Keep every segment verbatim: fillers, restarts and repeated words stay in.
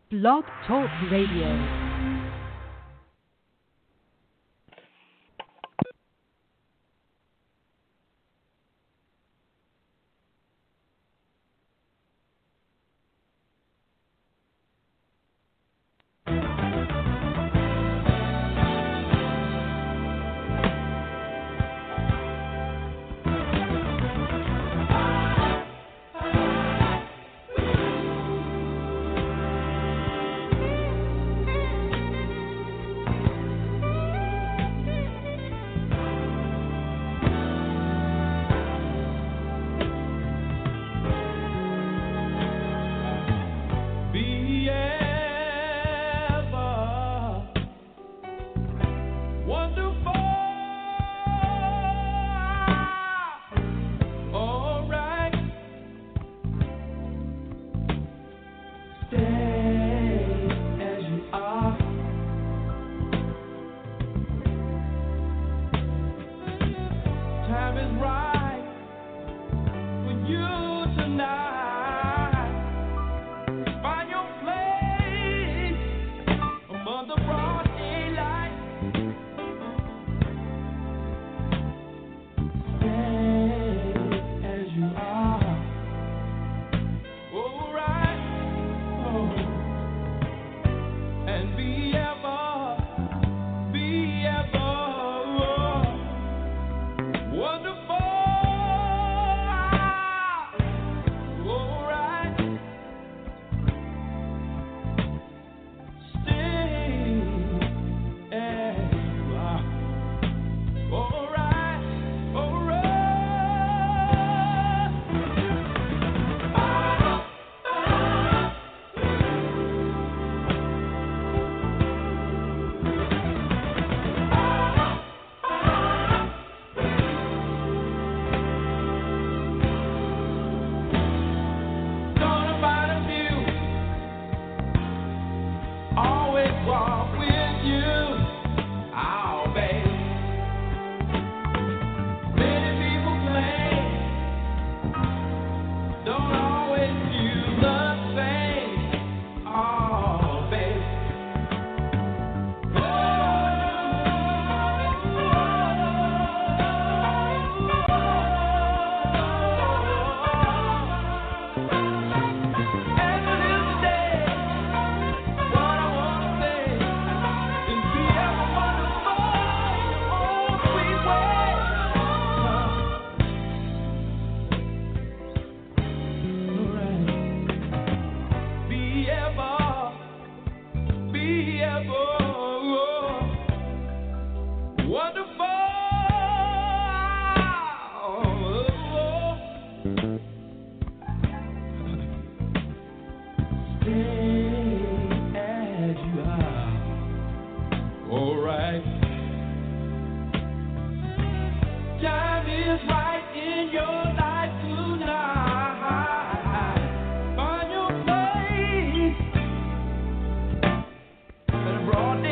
Blog Talk Radio. Broad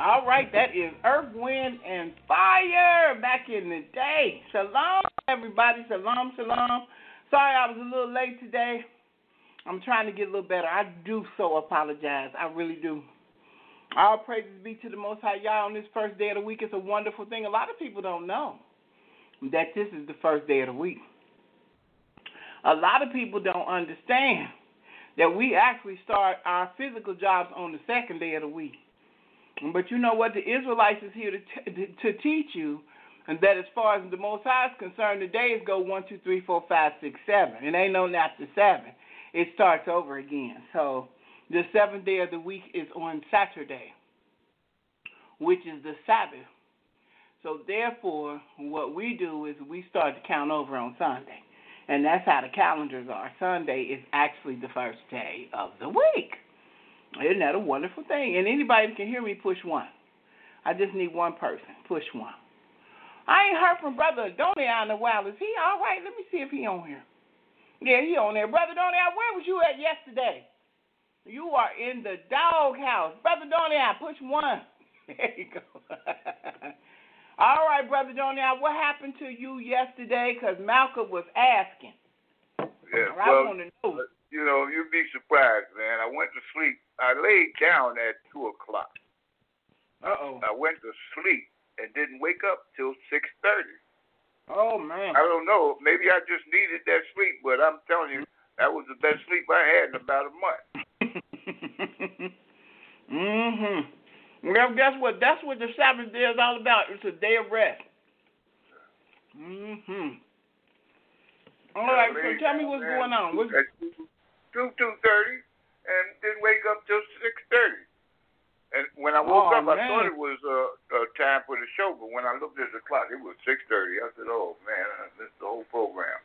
All right, that is Earth, Wind, and Fire back in the day. Shalom, everybody. Shalom, shalom. Sorry I was a little late today. I'm trying to get a little better. I do so apologize. I really do. All praises be to the Most High Yah on this first day of the week. It's a wonderful thing. A lot of people don't know that this is the first day of the week. A lot of people don't understand that we actually start our physical jobs on the second day of the week. But you know what? The Israelites is here to t- to teach you, and that as far as the Most High is concerned, the days go one, two, three, four, five, six, seven. It ain't no after seven. It starts over again. So the seventh day of the week is on Saturday, which is the Sabbath. So therefore, what we do is we start to count over on Sunday. And that's how the calendars are. Sunday is actually the first day of the week. Isn't that a wonderful thing? And anybody that can hear me, push one. I just need one person. Push one. I ain't heard from Brother Adoniah in a while. Is he all right? Let me see if he on here. Yeah, he on there. Brother Adoniah, where was you at yesterday? You are in the doghouse. Brother Adoniah, push one. There you go. All right, Brother Adoniah, what happened to you yesterday? Because Malcolm was asking. Yeah, I well, want to know. You know, you'd be surprised, man. I went to sleep. I laid down at two o'clock. Uh-oh. I went to sleep and didn't wake up till six thirty. Oh, man. I don't know. Maybe I just needed that sleep, but I'm telling you, that was the best sleep I had in about a month. mm-hmm. Well, guess what? That's what the Sabbath day is all about. It's a day of rest. Mm-hmm. All right, so tell me what's going on. What's... At two, two thirty, and didn't wake up till six thirty. And when I woke oh, up, man. I thought it was uh, uh, time for the show, but when I looked at the clock, it was six thirty. I said, oh, man, I missed the whole program.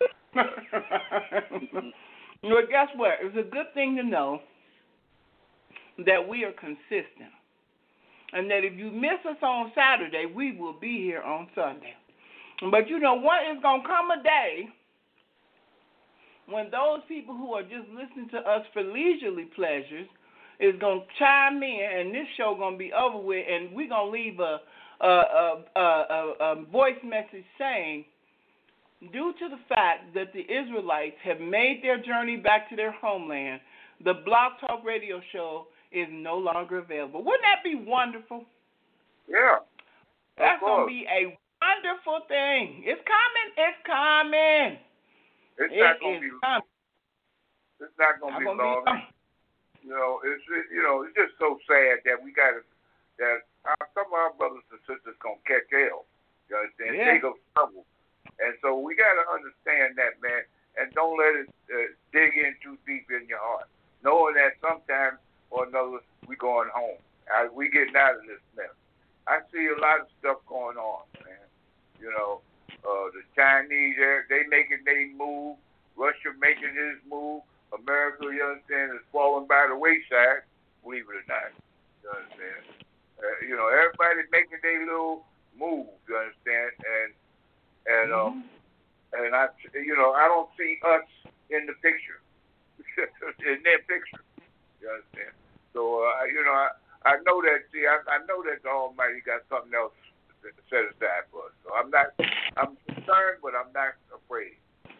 Well, guess what? It's a good thing to know that we are consistent. And that if you miss us on Saturday, we will be here on Sunday. But you know what? It's going to come a day when those people who are just listening to us for leisurely pleasures is going to chime in, and this show going to be over with, and we're going to leave a, a, a, a, a, a voice message saying, due to the fact that the Israelites have made their journey back to their homeland, the Blog Talk Radio Show is no longer available. Wouldn't that be wonderful? Yeah. That's going to be a wonderful thing. It's coming. It's coming. It's it not going to be coming. It's not going to be long. Be you know, it's it, you know, it's just so sad that we got to, that our, some of our brothers and sisters going to catch hell. You understand? Yeah. Take up trouble. And so we got to understand that, man, and don't let it uh, dig in too deep in your heart. Knowing that sometime or another we going home. I, we getting out of this mess. I see a lot of stuff going on, man. You know, uh, the Chinese, they making their move. Russia making his move. America, you understand, is falling by the wayside, believe it or not. You understand? Uh, you know, everybody making their little move, you understand? And, and, um, mm-hmm. and I, you know, I don't see us in the picture, in their picture, you understand? So, uh, you know, I, I know that, see, I, I know that the Almighty got something else set aside for us. So I'm not, I'm concerned, but I'm not afraid.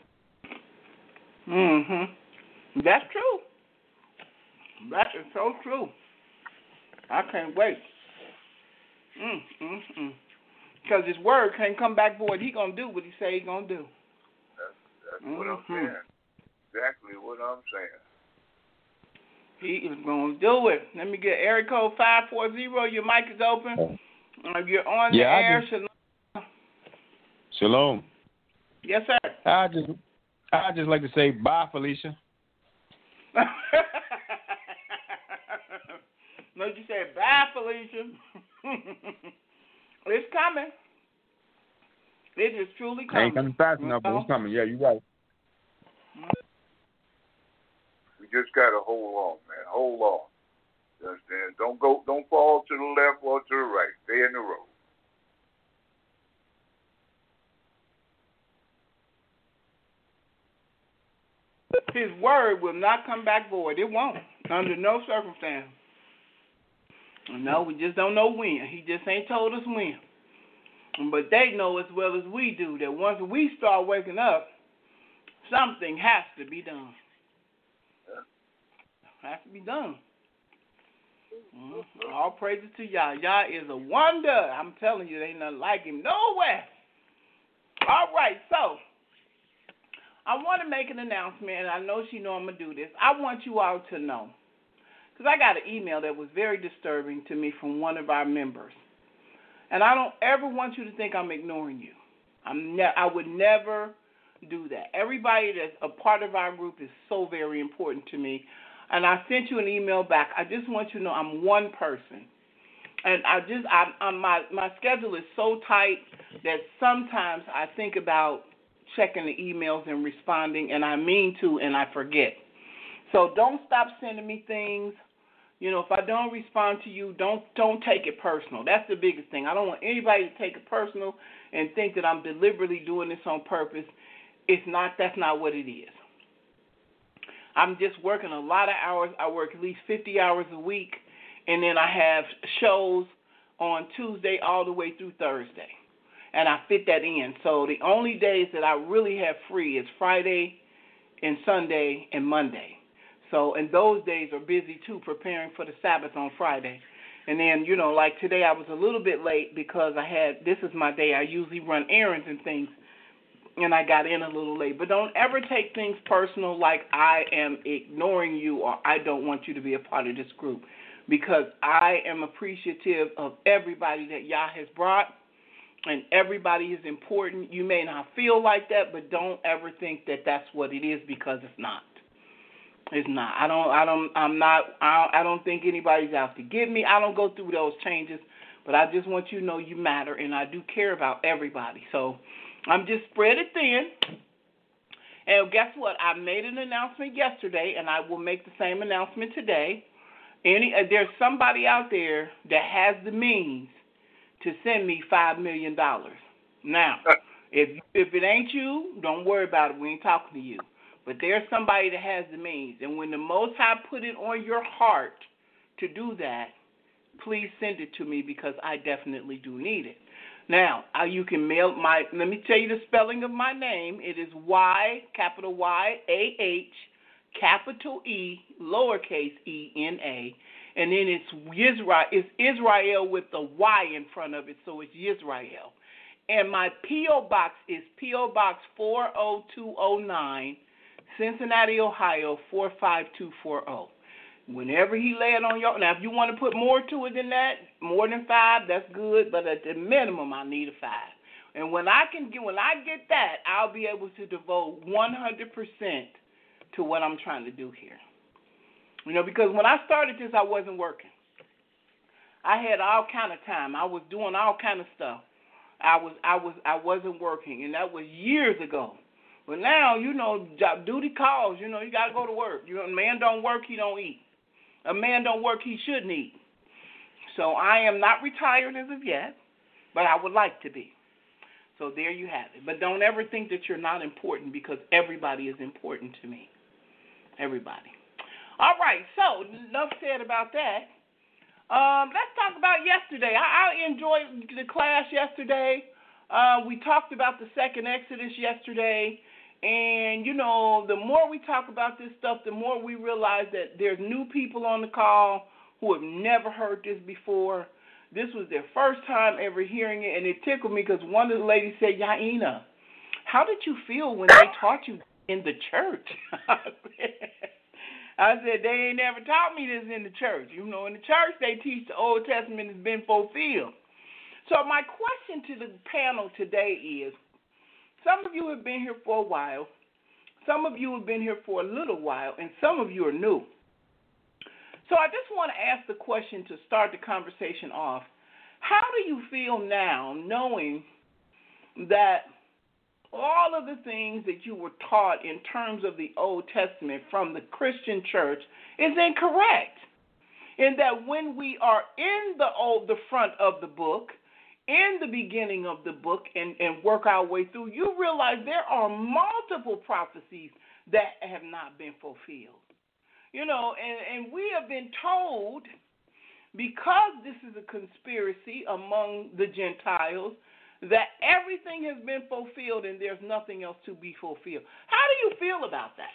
Mm-hmm. That's true. That is so true. I can't wait. Mm, mm, mm. Because his word can't come back void. He gonna do what he say he gonna do. That's, that's mm-hmm. what I'm saying. Exactly what I'm saying. He is gonna do it. Let me get area code five four zero. Your mic is open. Uh, you're on yeah, the air. Just, Shalom. Shalom. Yes, sir. I just, I just like to say bye, Felicia. No, you said bye, Felicia. It's coming. It is truly coming. Ain't coming fast enough, but it's coming. Yeah, you're right. We just gotta hold on, man. Hold on. You understand? Don't go. Don't fall to the left or to the right. Stay in the road. His word will not come back void. It won't, under no circumstance. No, we just don't know when. He just ain't told us when. But they know as well as we do that once we start waking up, something has to be done. Has to be done. Mm-hmm. All praises to Yah. Yah is a wonder. I'm telling you, there ain't nothing like him nowhere. All right, so I want to make an announcement, and I know she know I'm going to do this. I want you all to know, because I got an email that was very disturbing to me from one of our members. And I don't ever want you to think I'm ignoring you. I'm ne- I would never do that. Everybody that's a part of our group is so very important to me. And I sent you an email back. I just want you to know I'm one person. And I just, I, I, my, my schedule is so tight that sometimes I think about checking the emails and responding, and I mean to, and I forget. So don't stop sending me things. You know, if I don't respond to you, don't don't take it personal. That's the biggest thing. I don't want anybody to take it personal and think that I'm deliberately doing this on purpose. It's not. That's not what it is. I'm just working a lot of hours. I work at least fifty hours a week, and then I have shows on Tuesday all the way through Thursday, and I fit that in. So the only days that I really have free is Friday and Sunday and Monday. So, and those days are busy, too, preparing for the Sabbath on Friday. And then, you know, like today I was a little bit late because I had, this is my day, I usually run errands and things, and I got in a little late. But don't ever take things personal like I am ignoring you or I don't want you to be a part of this group, because I am appreciative of everybody that Yah has brought, and everybody is important. You may not feel like that, but don't ever think that that's what it is, because it's not. It's not. I don't. I don't. I'm not. I don't, I don't think anybody's out to get me. I don't go through those changes, but I just want you to know you matter, and I do care about everybody. So I'm just spread it thin. And guess what? I made an announcement yesterday, and I will make the same announcement today. Any uh, there's somebody out there that has the means to send me five million dollars. Now, if if it ain't you, don't worry about it. We ain't talking to you. But there's somebody that has the means. And when the Most High put it on your heart to do that, please send it to me, because I definitely do need it. Now, uh, you can mail my, let me tell you the spelling of my name. It is Y, capital Y, A H, capital E, lowercase e, N A. And then it's Yisrael, it's Israel with the Y in front of it, so it's Yisrael. And my P O box is P O Box four oh two oh nine, Cincinnati, Ohio, four five two four zero. Whenever he lay it on your, now if you want to put more to it than that, more than five, that's good, but at the minimum, I need a five. And when I can get, when I get that, I'll be able to devote one hundred percent to what I'm trying to do here. You know, because when I started this, I wasn't working. I had all kind of time. I was doing all kind of stuff. I was, I was, I wasn't working, and that was years ago. But now, you know, job duty calls. You know, you got to go to work. You know, a man don't work, he don't eat. A man don't work, he shouldn't eat. So I am not retired as of yet, but I would like to be. So there you have it. But don't ever think that you're not important, because everybody is important to me. Everybody. All right, so enough said about that. Um, let's talk about yesterday. I, I enjoyed the class yesterday. Uh, we talked about the second Exodus yesterday. And, you know, the more we talk about this stuff, the more we realize that there's new people on the call who have never heard this before. This was their first time ever hearing it, and it tickled me because one of the ladies said, Yaina, how did you feel when they taught you in the church? I said, they ain't never taught me this in the church. You know, in the church, they teach the Old Testament has been fulfilled. So my question to the panel today is, some of you have been here for a while, some of you have been here for a little while, and some of you are new. So I just want to ask the question to start the conversation off. How do you feel now knowing that all of the things that you were taught in terms of the Old Testament from the Christian church is incorrect? And that when we are in the old, the front of the book, in the beginning of the book, and, and work our way through, you realize there are multiple prophecies that have not been fulfilled. You know, and, and we have been told because this is a conspiracy among the Gentiles, that everything has been fulfilled and there's nothing else to be fulfilled. How do you feel about that?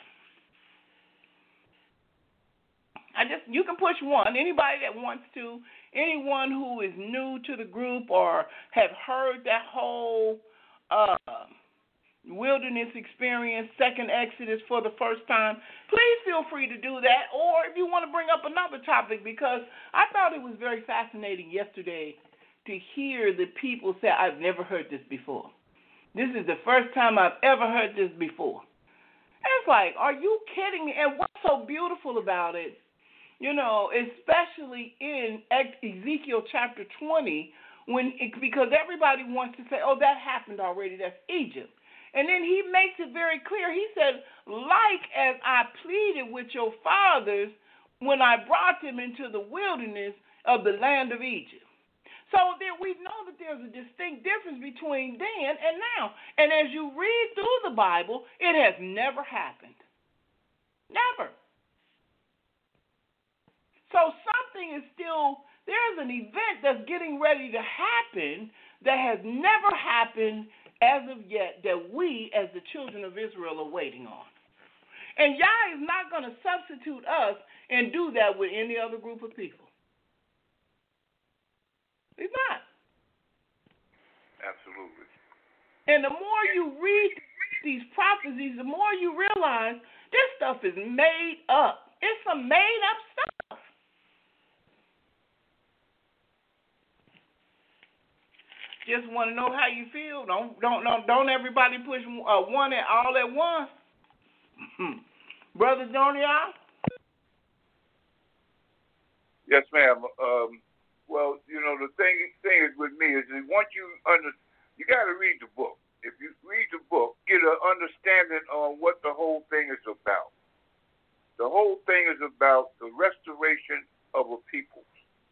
I just you can push one. Anybody that wants to, anyone who is new to the group or have heard that whole uh, wilderness experience, second Exodus for the first time, please feel free to do that. Or if you want to bring up another topic, because I thought it was very fascinating yesterday to hear the people say, I've never heard this before. This is the first time I've ever heard this before. And it's like, are you kidding me? And what's so beautiful about it, you know, especially in Ezekiel chapter twenty, when it, because everybody wants to say, oh, that happened already, that's Egypt. And then he makes it very clear. He said, like as I pleaded with your fathers when I brought them into the wilderness of the land of Egypt. So there, we know that there's a distinct difference between then and now. And as you read through the Bible, it has never happened. Never. So something is still, there's an event that's getting ready to happen that has never happened as of yet that we as the children of Israel are waiting on. And Yah is not going to substitute us and do that with any other group of people. He's not. Absolutely. And the more you read these prophecies, the more you realize this stuff is made up. It's some made up stuff. Just want to know how you feel. Don't don't don't, don't everybody push uh, one at all at once. Brother Joniah? Yes, ma'am. Um, well, you know, the thing thing is with me is that once you under, you got to read the book. If you read the book, get an understanding on what the whole thing is about. The whole thing is about the restoration of a people.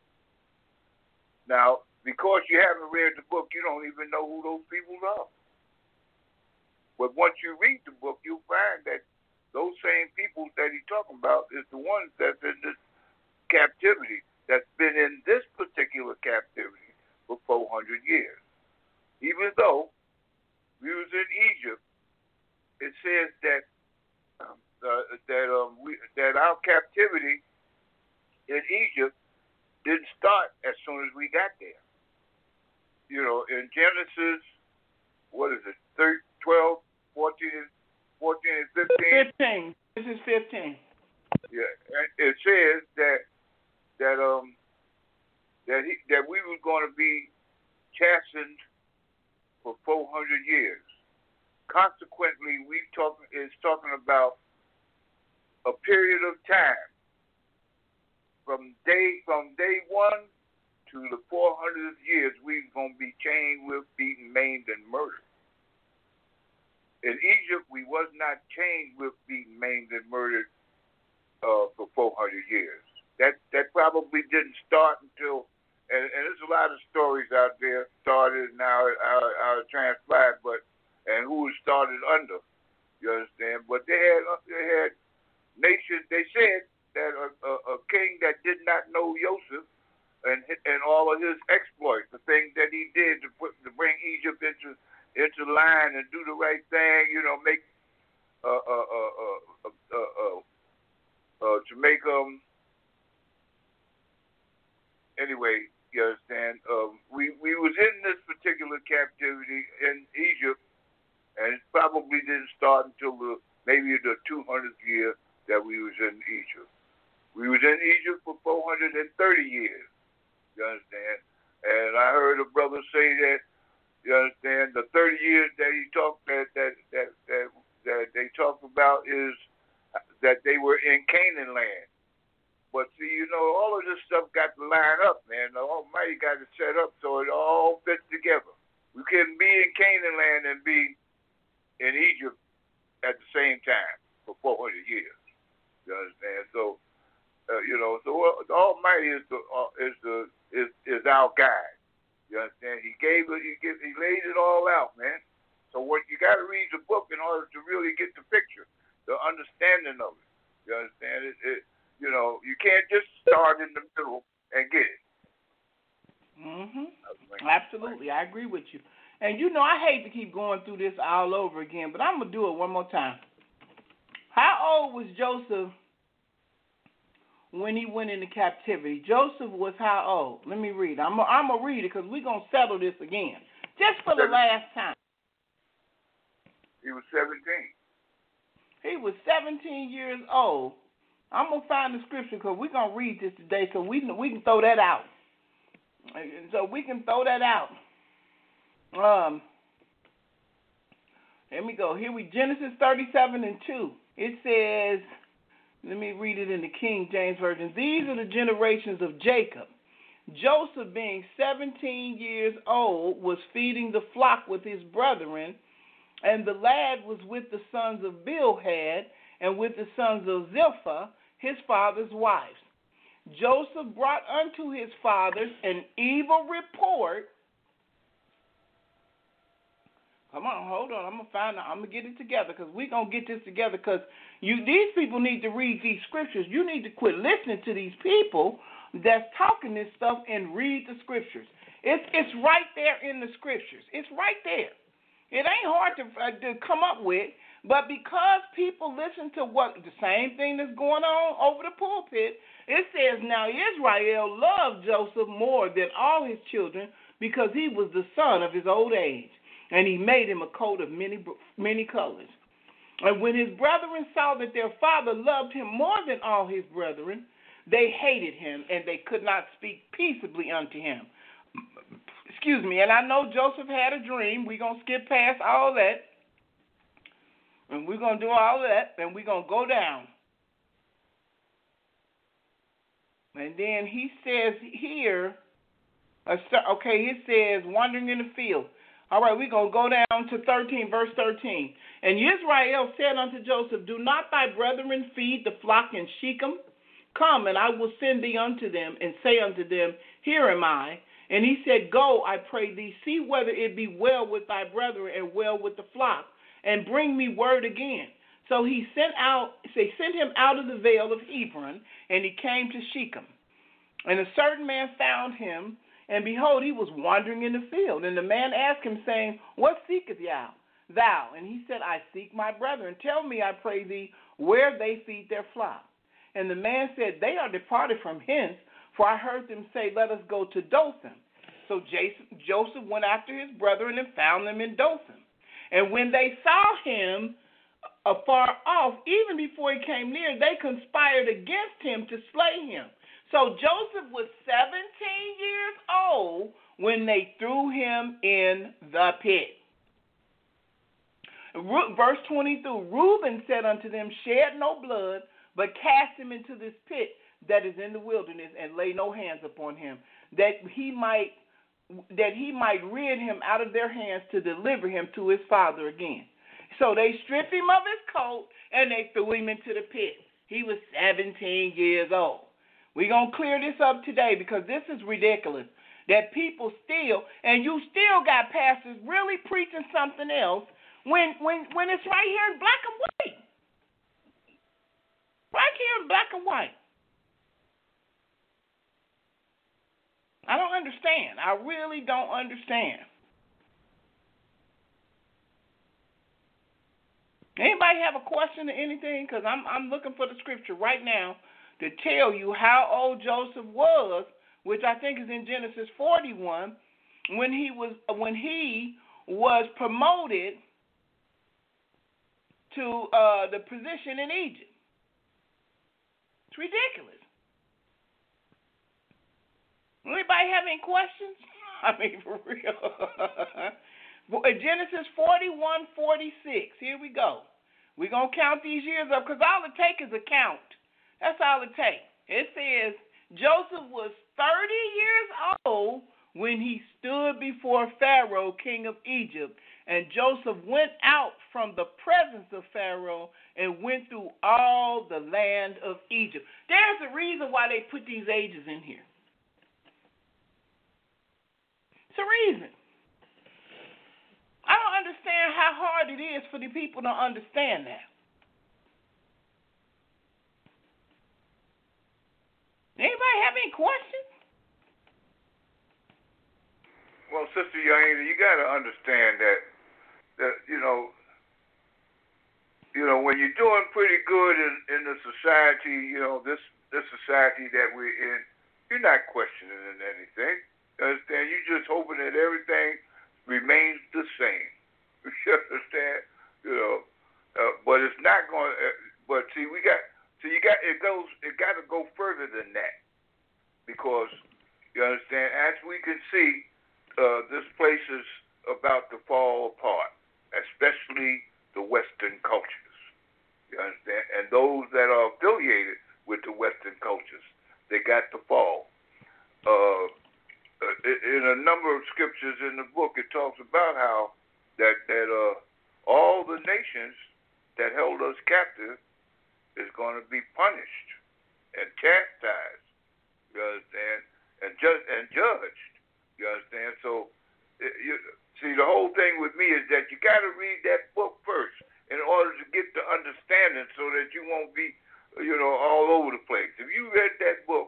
Now, because you haven't read the book, you don't even know who those people are. But once you read the book, you'll find that those same people that he's talking about is the ones that's in this captivity, that's been in this particular captivity for four hundred years. Even though we was in Egypt, it says that um, uh, that um, we, that our captivity in Egypt didn't start as soon as we got there. You know, in Genesis, what is it, twelve, fourteen, fourteen, and fifteen? fifteen. This is fifteen. Yeah, it says that that um that he that we were going to be chastened for four hundred years. Consequently, we talk is talking about a period of time from day from day one to the four hundredth years, we're going to be chained, whipped, beaten, maimed, and murdered. In Egypt, we was not chained, whipped, beaten, maimed, and murdered uh, for four hundred years. That that probably didn't start until, and, and there's a lot of stories out there, started now out, out transpired, but, and who it started under, you understand? But they had, they had nations, they said that a, a, a king that did not know Joseph, And, and all of his exploits, the things that he did to put to bring Egypt into into line and do the right thing, you know, make uh uh uh uh, uh, uh, uh, uh to make um anyway, you understand? Um, we we was in this particular captivity in Egypt, and it probably didn't start until the maybe the two hundredth year that we was in Egypt. We was in Egypt for four hundred thirty years. You understand? And I heard a brother say that, you understand, the thirty years that he talked that that that that, that they talked about is that they were in Canaan land. But see, you know, all of this stuff got to line up, man. The Almighty got it set up so it all fits together. We couldn't be in Canaan land and be in Egypt at the same time for four hundred years. You understand? So, uh, you know, so uh, the Almighty is the uh, is the is is our guide. You understand? He gave it. He gave, he laid it all out, man. So what you got to read the book in order to really get the picture, the understanding of it. You understand? It, it you know, you can't just start in the middle and get it. Absolutely, I agree with you. And you know, I hate to keep going through this all over again, but I'm gonna do it one more time. How old was Joseph when he went into captivity? Joseph was how old? Let me read. I'm I'm gonna read it because we're gonna settle this again, just for the last time. He was seventeen. He was seventeen years old. I'm gonna find the scripture because we're gonna read this today, so we we can throw that out. So we can throw that out. Um, let me go. Here we Genesis thirty-seven and two. It says, let me read it in the King James Version. These are the generations of Jacob. Joseph, being seventeen years old, was feeding the flock with his brethren, and the lad was with the sons of Bilhah and with the sons of Zilpah, his father's wives. Joseph brought unto his fathers an evil report. Come on, hold on. I'm gonna find out. I'm gonna get it together because we're gonna get this together. Because you, these people need to read these scriptures. You need to quit listening to these people that's talking this stuff and read the scriptures. It's it's right there in the scriptures. It's right there. It ain't hard to uh, to come up with. But because people listen to what the same thing that's going on over the pulpit, it says, now Israel loved Joseph more than all his children because he was the son of his old age, and he made him a coat of many many colors. And when his brethren saw that their father loved him more than all his brethren, they hated him, and they could not speak peaceably unto him. Excuse me, and I know Joseph had a dream. We're going to skip past all that. And we're going to do all that, and we're going to go down. And then he says here, okay, it says, wandering in the field. All right, we're going to go down to thirteen, verse thirteen. And Israel said unto Joseph, do not thy brethren feed the flock in Shechem? Come, and I will send thee unto them, and say unto them, here am I. And he said, go, I pray thee, see whether it be well with thy brethren and well with the flock, and bring me word again. So he sent out, they sent him out of the vale of Hebron, and he came to Shechem. And a certain man found him, and behold, he was wandering in the field. And the man asked him, saying, what seekest thou? Thou? And he said, I seek my brethren. Tell me, I pray thee, where they feed their flock. And the man said, they are departed from hence, for I heard them say, let us go to Dothan. So Joseph went after his brethren and found them in Dothan. And when they saw him afar off, even before he came near, they conspired against him to slay him. So Joseph was seventeen years old when they threw him in the pit. Verse twenty-two, Reuben said unto them, shed no blood, but cast him into this pit that is in the wilderness, and lay no hands upon him, that he might that he might rid him out of their hands to deliver him to his father again. So they stripped him of his coat, and they threw him into the pit. He was seventeen years old. We're going to clear this up today because this is ridiculous, that people still, and you still got pastors really preaching something else when, when, when it's right here in black and white. Right here in black and white. I don't understand. I really don't understand. Anybody have a question or anything? Because I'm I'm looking for the scripture right now to tell you how old Joseph was, which I think is in Genesis forty-one, when he was when he was promoted to uh, the position in Egypt. It's ridiculous. Anybody have any questions? I mean, for real. Genesis forty-one, forty-six. Here we go. We're going to count these years up because all it takes is a count. That's all it takes. It says Joseph was thirty years old when he stood before Pharaoh, king of Egypt. And Joseph went out from the presence of Pharaoh and went through all the land of Egypt. There's a reason why they put these ages in here. It's a reason. I don't understand how hard it is for the people to understand that. Anybody have any questions? Well, Sister Yaina, you got to understand that that you know, you know, when you're doing pretty good in, in the society, you know, this this society that we're in, you're not questioning anything. You understand? You're just hoping that everything remains the same. You understand? You know, uh, but it's not going. Uh, but see, we got. So you got it goes. It got to go further than that, because you understand. As we can see, uh, this place is about to fall apart, especially the Western cultures. You understand? And those that are affiliated with the Western cultures, they got to fall. Uh, in a number of scriptures in the book, it talks about how that that uh, all the nations that held us captive is going to be punished and chastised. You understand? And just and judged. You understand? So, it, you see, the whole thing with me is that you got to read that book first in order to get the understanding, so that you won't be, you know, all over the place. If you read that book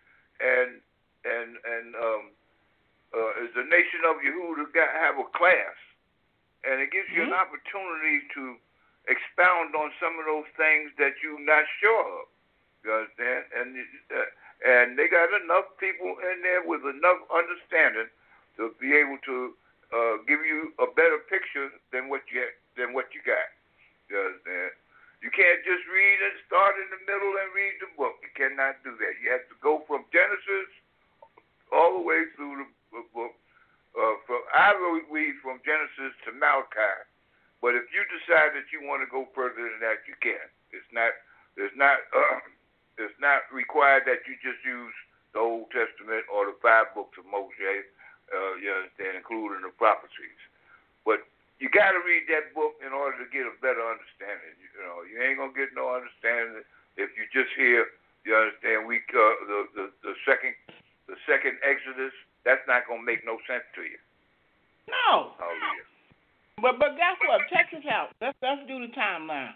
and and and um, uh, is the nation of Yehuda got have a class, and it gives you mm-hmm. an opportunity to expound on some of those things that you're not sure of. You understand? And uh, and they got enough people in there with enough understanding to be able to uh, give you a better picture than what you than what you got. You understand? You can't just read and start in the middle and read the book. You cannot do that. You have to go from Genesis all the way through the book. Uh, from I read from Genesis to Malachi. But if you decide that you want to go further than that, you can. It's not. It's not. Uh, it's not required that you just use the Old Testament or the five books of Moshe. Uh, you understand, including the prophecies. But you got to read that book in order to get a better understanding. You know, you ain't gonna get no understanding if you just hear. You understand? We uh, the, the the second the second Exodus. That's not gonna make no sense to you. No. Hallelujah. But but guess what? Check this out. Let's let's do the timeline.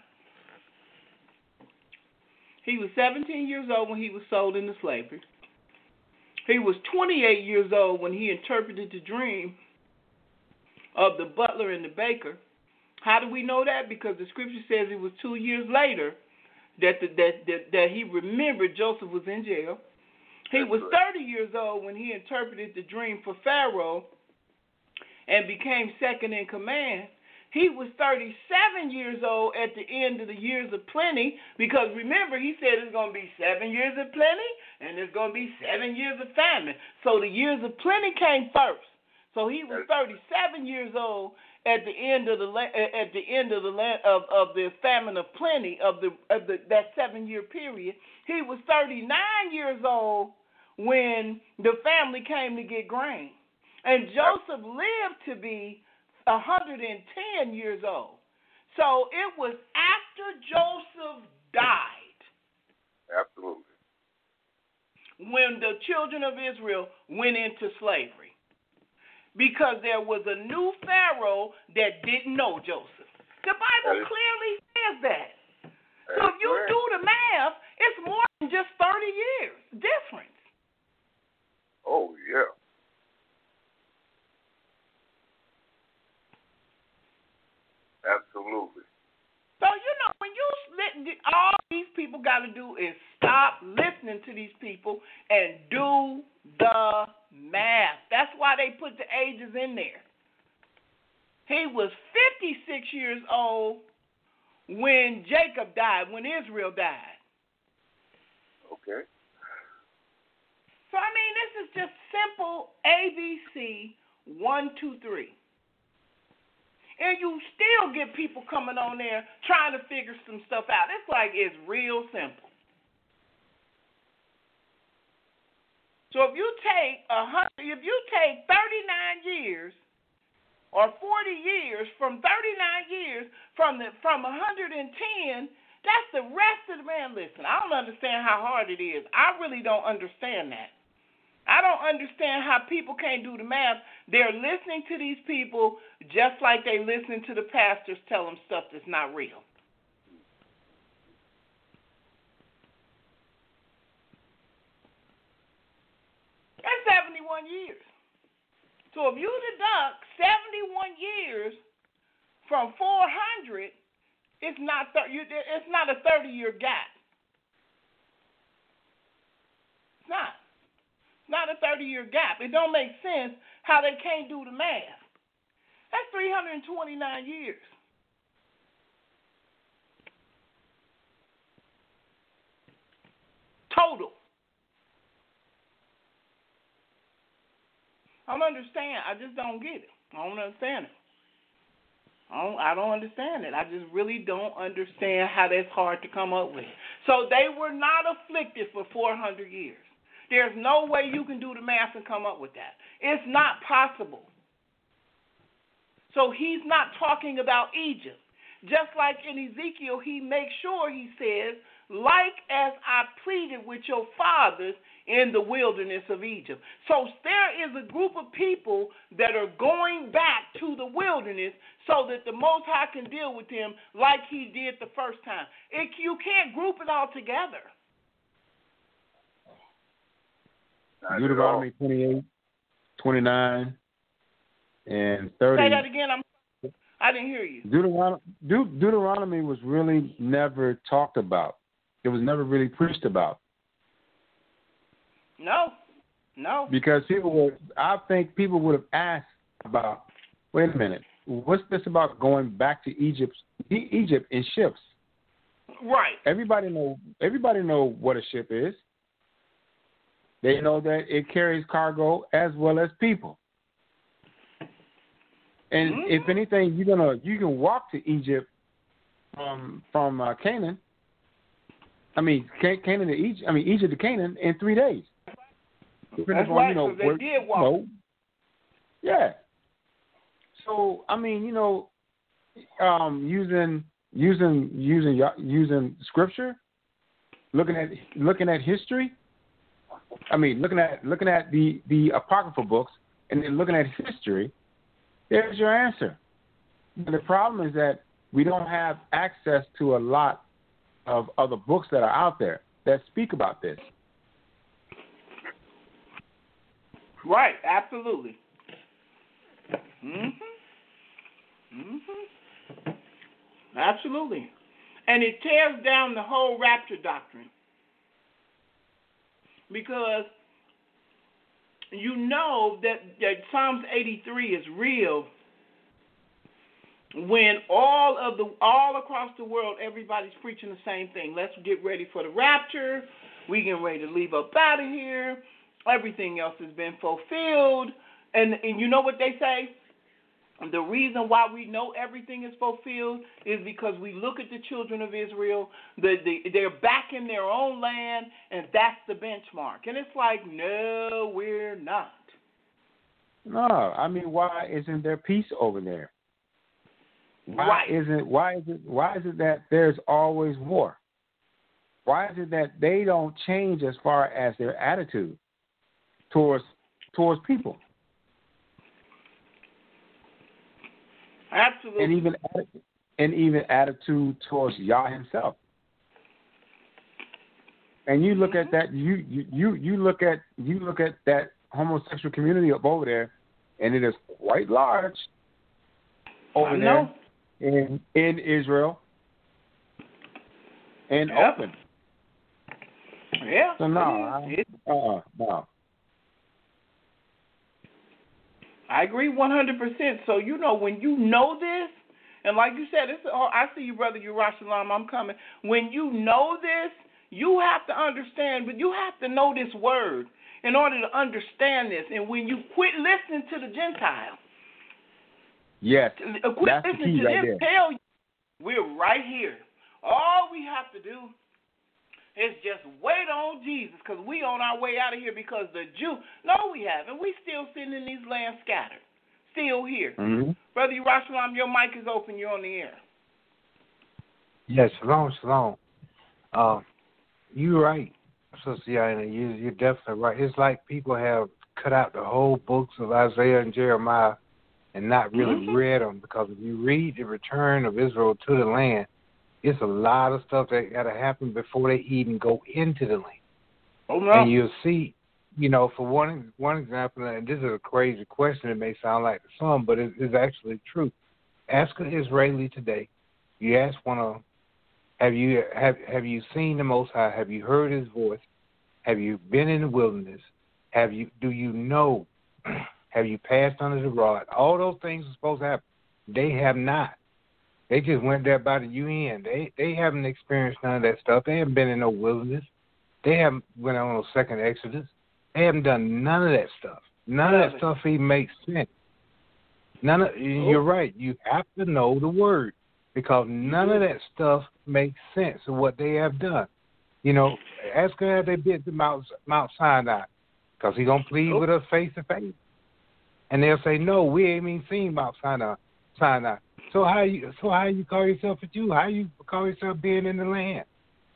He was seventeen years old when he was sold into slavery. He was twenty-eight years old when he interpreted the dream of the butler and the baker. How do we know that? Because the scripture says it was two years later that the, that, that that he remembered Joseph was in jail. He was thirty years old when he interpreted the dream for Pharaoh and became second in command. He was thirty-seven years old at the end of the years of plenty, because remember, he said it's going to be seven years of plenty and there's going to be seven years of famine. So the years of plenty came first. So he was thirty-seven years old at the end of the at the end of the of, of the famine of plenty of the of the that seven year period. He was thirty-nine years old when the family came to get grain. And Joseph lived to be one hundred ten years old. So it was after Joseph died. Absolutely. When the children of Israel went into slavery. Because there was a new Pharaoh that didn't know Joseph. The Bible is, clearly says that. So if you correct. do the math, it's more than just thirty years difference. Oh, yeah. Absolutely. So, you know, when you all these people got to do is stop listening to these people and do the math. That's why they put the ages in there. He was fifty-six years old when Jacob died, when Israel died. Okay. So, I mean, this is just simple A B C, one, two, three. And you still get people coming on there trying to figure some stuff out. It's like it's real simple. So if you take a hundred, if you take thirty-nine years or forty years from thirty-nine years from the from one hundred ten, that's the rest of the man. Listen, I don't understand how hard it is. I really don't understand that. I don't understand how people can't do the math. They're listening to these people just like they listen to the pastors tell them stuff that's not real. That's seventy-one years. So if you deduct seventy-one years from four hundred, it's not it's not a thirty-year gap. It's not. It's not a thirty-year gap. It don't make sense how they can't do the math. That's three hundred twenty-nine years. Total. I don't understand. I just don't get it. I don't understand it. I don't, I don't understand it. I just really don't understand how that's hard to come up with. So they were not afflicted for four hundred years. There's no way you can do the math and come up with that. It's not possible. So he's not talking about Egypt. Just like in Ezekiel, he makes sure he says, like as I pleaded with your fathers in the wilderness of Egypt. So there is a group of people that are going back to the wilderness so that the Most High can deal with them like he did the first time. It, you can't group it all together. Deuteronomy twenty-eight, twenty-nine, and thirty. Say that again. I'm, I didn't hear you. Deuteronomy, Deut- Deuteronomy was really never talked about. It was never really preached about. No, no. Because people would, I think people would have asked about, wait a minute, what's this about going back to Egypt, Egypt in ships? Right. Everybody know, everybody know what a ship is. They know that it carries cargo as well as people. And mm-hmm. if anything, you're gonna you can walk to Egypt from from uh, Canaan. I mean, Canaan to Egypt. I mean, Egypt to Canaan in three days. That's on, right. You know, so they where, did walk. You know, yeah. So I mean, you know, um, using using using using scripture, looking at looking at history. I mean, looking at looking at the, the apocryphal books and then looking at history, there's your answer. But the problem is that we don't have access to a lot of other books that are out there that speak about this. Right, absolutely. Mhm. Mhm. Absolutely. And it tears down the whole rapture doctrine. Because you know that, that Psalms eighty-three is real when all of the all across the world everybody's preaching the same thing. Let's get ready for the rapture. We getting ready to leave up out of here. Everything else has been fulfilled. And and you know what they say? The reason why we know everything is fulfilled is because we look at the children of Israel, the, the, they're back in their own land, and that's the benchmark. And it's like, no, we're not. No, I mean, why isn't there peace over there? Why right. isn't why is it why is it that there's always war? Why is it that they don't change as far as their attitude towards towards people? Absolutely. And even and even attitude towards Yah himself. And you look mm-hmm. at that you, you, you, you look at you look at that homosexual community up over there, and it is quite large over I there know. in in Israel and yep. open. Yeah. So no, I, uh, no. I agree one hundred percent. So, you know, when you know this, and like you said, it's, oh, I see you, Brother Yerushalayim, I'm coming. When you know this, you have to understand, but you have to know this word in order to understand this. And when you quit listening to the Gentiles, yes, quit that's listening the key to right them there. tell you, we're right here. All we have to do is just wait on Jesus, because we on our way out of here because the Jew, no, we haven't. We still sitting in these lands scattered, still here. Mm-hmm. Brother Yerushalayim, your mic is open. You're on the air. Yes, shalom, shalom. Uh, you're right, Sister Yana. You, you're definitely right. It's like people have cut out the whole books of Isaiah and Jeremiah and not really mm-hmm. read them, because if you read the return of Israel to the land, it's a lot of stuff that got to happen before they even go into the land. Oh, no. And you'll see you know, for one one example, and this is a crazy question. It may sound like some, but it is actually true. Ask an Israeli today. You ask one of them, have you have have you seen the Most High? Have you heard His voice? Have you been in the wilderness? Have you do you know? Have you passed under the rod? All those things are supposed to happen. They have not. They just went there by the U N. They they haven't experienced none of that stuff. They haven't been in no wilderness. They haven't went on a second Exodus. They haven't done none of that stuff. None of that stuff even makes sense. None of you're right. You have to know the word because none of that stuff makes sense of what they have done. You know, ask her have they been to Mount Mount Sinai because He's gonna plead with us face to face, and they'll say no, we ain't even seen Mount Sinai. Sinai. So how you so how you call yourself a Jew? How you call yourself being in the land?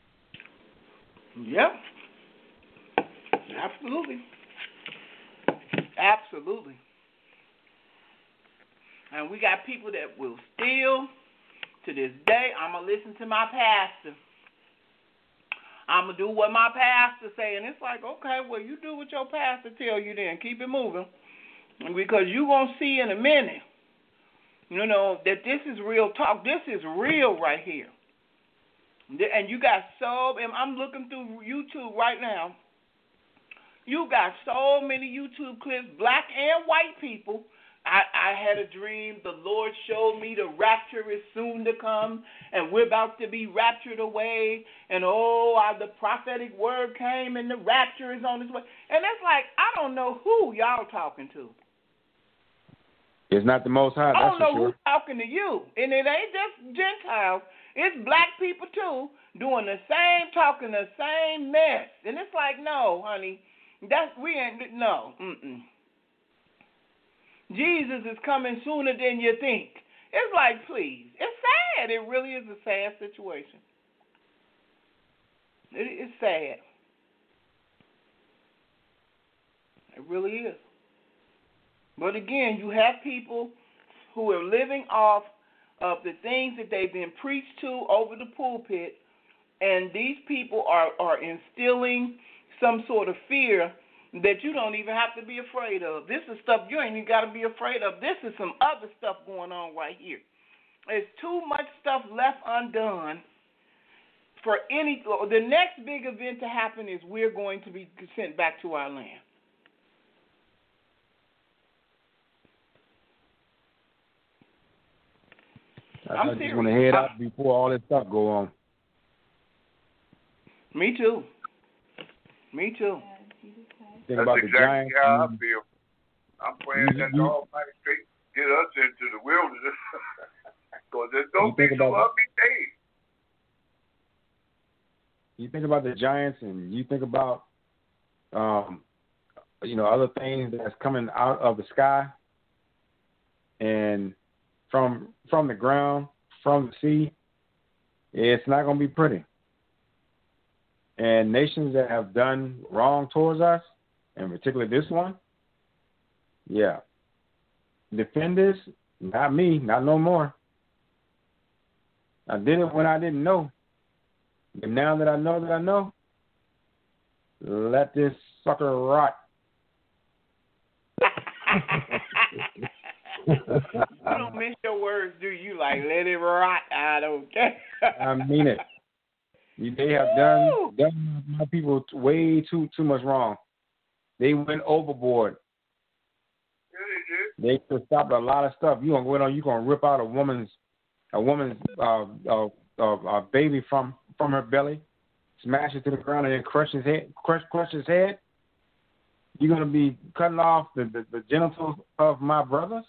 Yep. Absolutely. Absolutely. And we got people that will still, to this day, I'm going to listen to my pastor. I'm going to do what my pastor say. And it's like, okay, well, you do what your pastor tell you then. Keep it moving. Because you're going to see in a minute, you know, that this is real talk. This is real right here. And you got so, and I'm looking through YouTube right now. You got so many YouTube clips, black and white people. I, I had a dream. The Lord showed me the rapture is soon to come, and we're about to be raptured away. And, oh, uh, the prophetic word came, and the rapture is on its way. And it's like, I don't know who y'all talking to. It's not the Most High, that's I don't know for sure. who's talking to you. And it ain't just Gentiles. It's black people, too, doing the same, talking the same mess. And it's like, no, honey, that's, we ain't, no, mm-mm. Jesus is coming sooner than you think. It's like, please. It's sad. It really is a sad situation. It, it's sad. It really is. But again, you have people who are living off of the things that they've been preached to over the pulpit, and these people are, are instilling some sort of fear that you don't even have to be afraid of. This is stuff you ain't even got to be afraid of. This is some other stuff going on right here. There's too much stuff left undone for any. The next big event to happen is we're going to be sent back to our land. I'm I just serious. want to head out before all this stuff go on. Me too. Me too. Think That's about exactly the Giants. how I feel. I'm praying You- that you- the Almighty straight get us into the wilderness. Because there's going You to be think some about ugly days. You think about the Giants, and you think about, um, you know, other things that's coming out of the sky, and from from the ground, from the sea. It's not going to be pretty. And nations that have done wrong towards us, and particularly this one, yeah, defend this. Not me, not no more. I did it when I didn't know. But now that I know that I know, let this sucker rot. You don't miss your words, do you? Like, let it rot. I don't care. I mean it. They have done done my people way too too much wrong. They went overboard. Yeah, they did. They could stop a lot of stuff. You gonna go on? You gonna rip out a woman's a woman's uh, uh, uh, uh, baby from, from her belly, smash it to the ground, and then crush his head. Crush crush his head. You're gonna be cutting off the, the, the genitals of my brothers,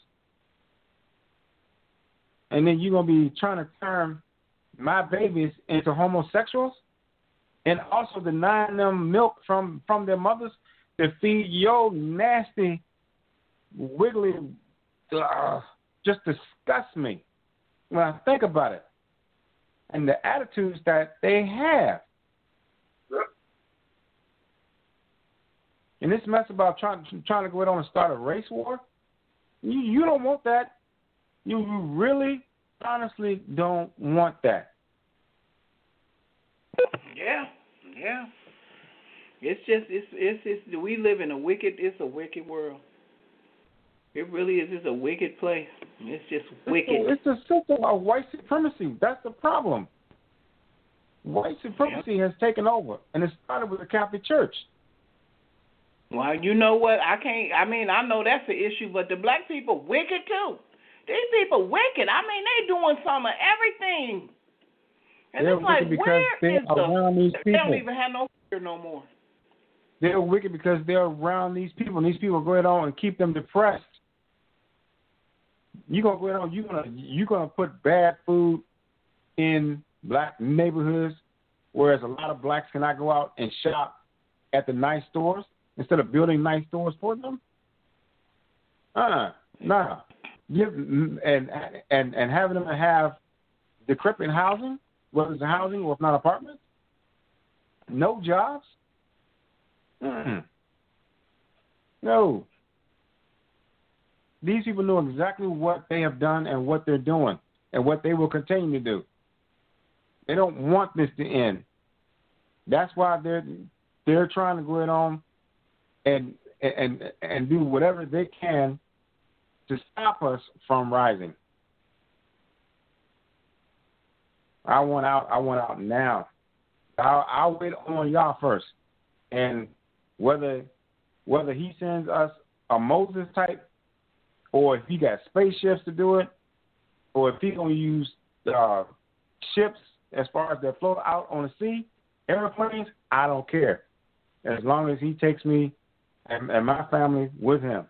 and then you're gonna be trying to turn my babies into homosexuals, and also denying them milk from, from their mothers to feed your nasty, wiggly, uh, just disgusts me when I think about it. And the attitudes that they have. Yep. And this mess about trying, trying to go on and start a race war, you, you don't want that. You, you really, honestly don't want that. Yeah, yeah. It's just it's it's it's we live in a wicked. It's a wicked world. It really is. It's a wicked place. It's just wicked. It's a, it's a system of white supremacy. That's the problem. White supremacy yep. has taken over, and it started with the Catholic Church. Well, you know what? I can't. I mean, I know that's the issue, but the black people wicked too. These people wicked. I mean, they doing some of everything. And they're it's like, wicked because where they're is the? around these people. They don't even have no fear no more. They're wicked because they're around these people, and these people go on and keep them depressed. You're gonna go on. You're gonna you're gonna put bad food in black neighborhoods, whereas a lot of blacks cannot go out and shop at the nice stores instead of building nice stores for them. Uh, nah. Give and and and having them have decrepit housing, whether it's housing or if not apartments. No jobs. Mm-mm. No. These people know exactly what they have done and what they're doing and what they will continue to do. They don't want this to end. That's why they're they're trying to go it on and and and do whatever they can to stop us from rising. I want out. I want out now. I'll, I'll wait on y'all first, and whether whether he sends us a Moses type, or if he got spaceships to do it, or if he gonna use uh, ships as far as they float out on the sea, airplanes, I don't care. As long as he takes me and, and my family with him.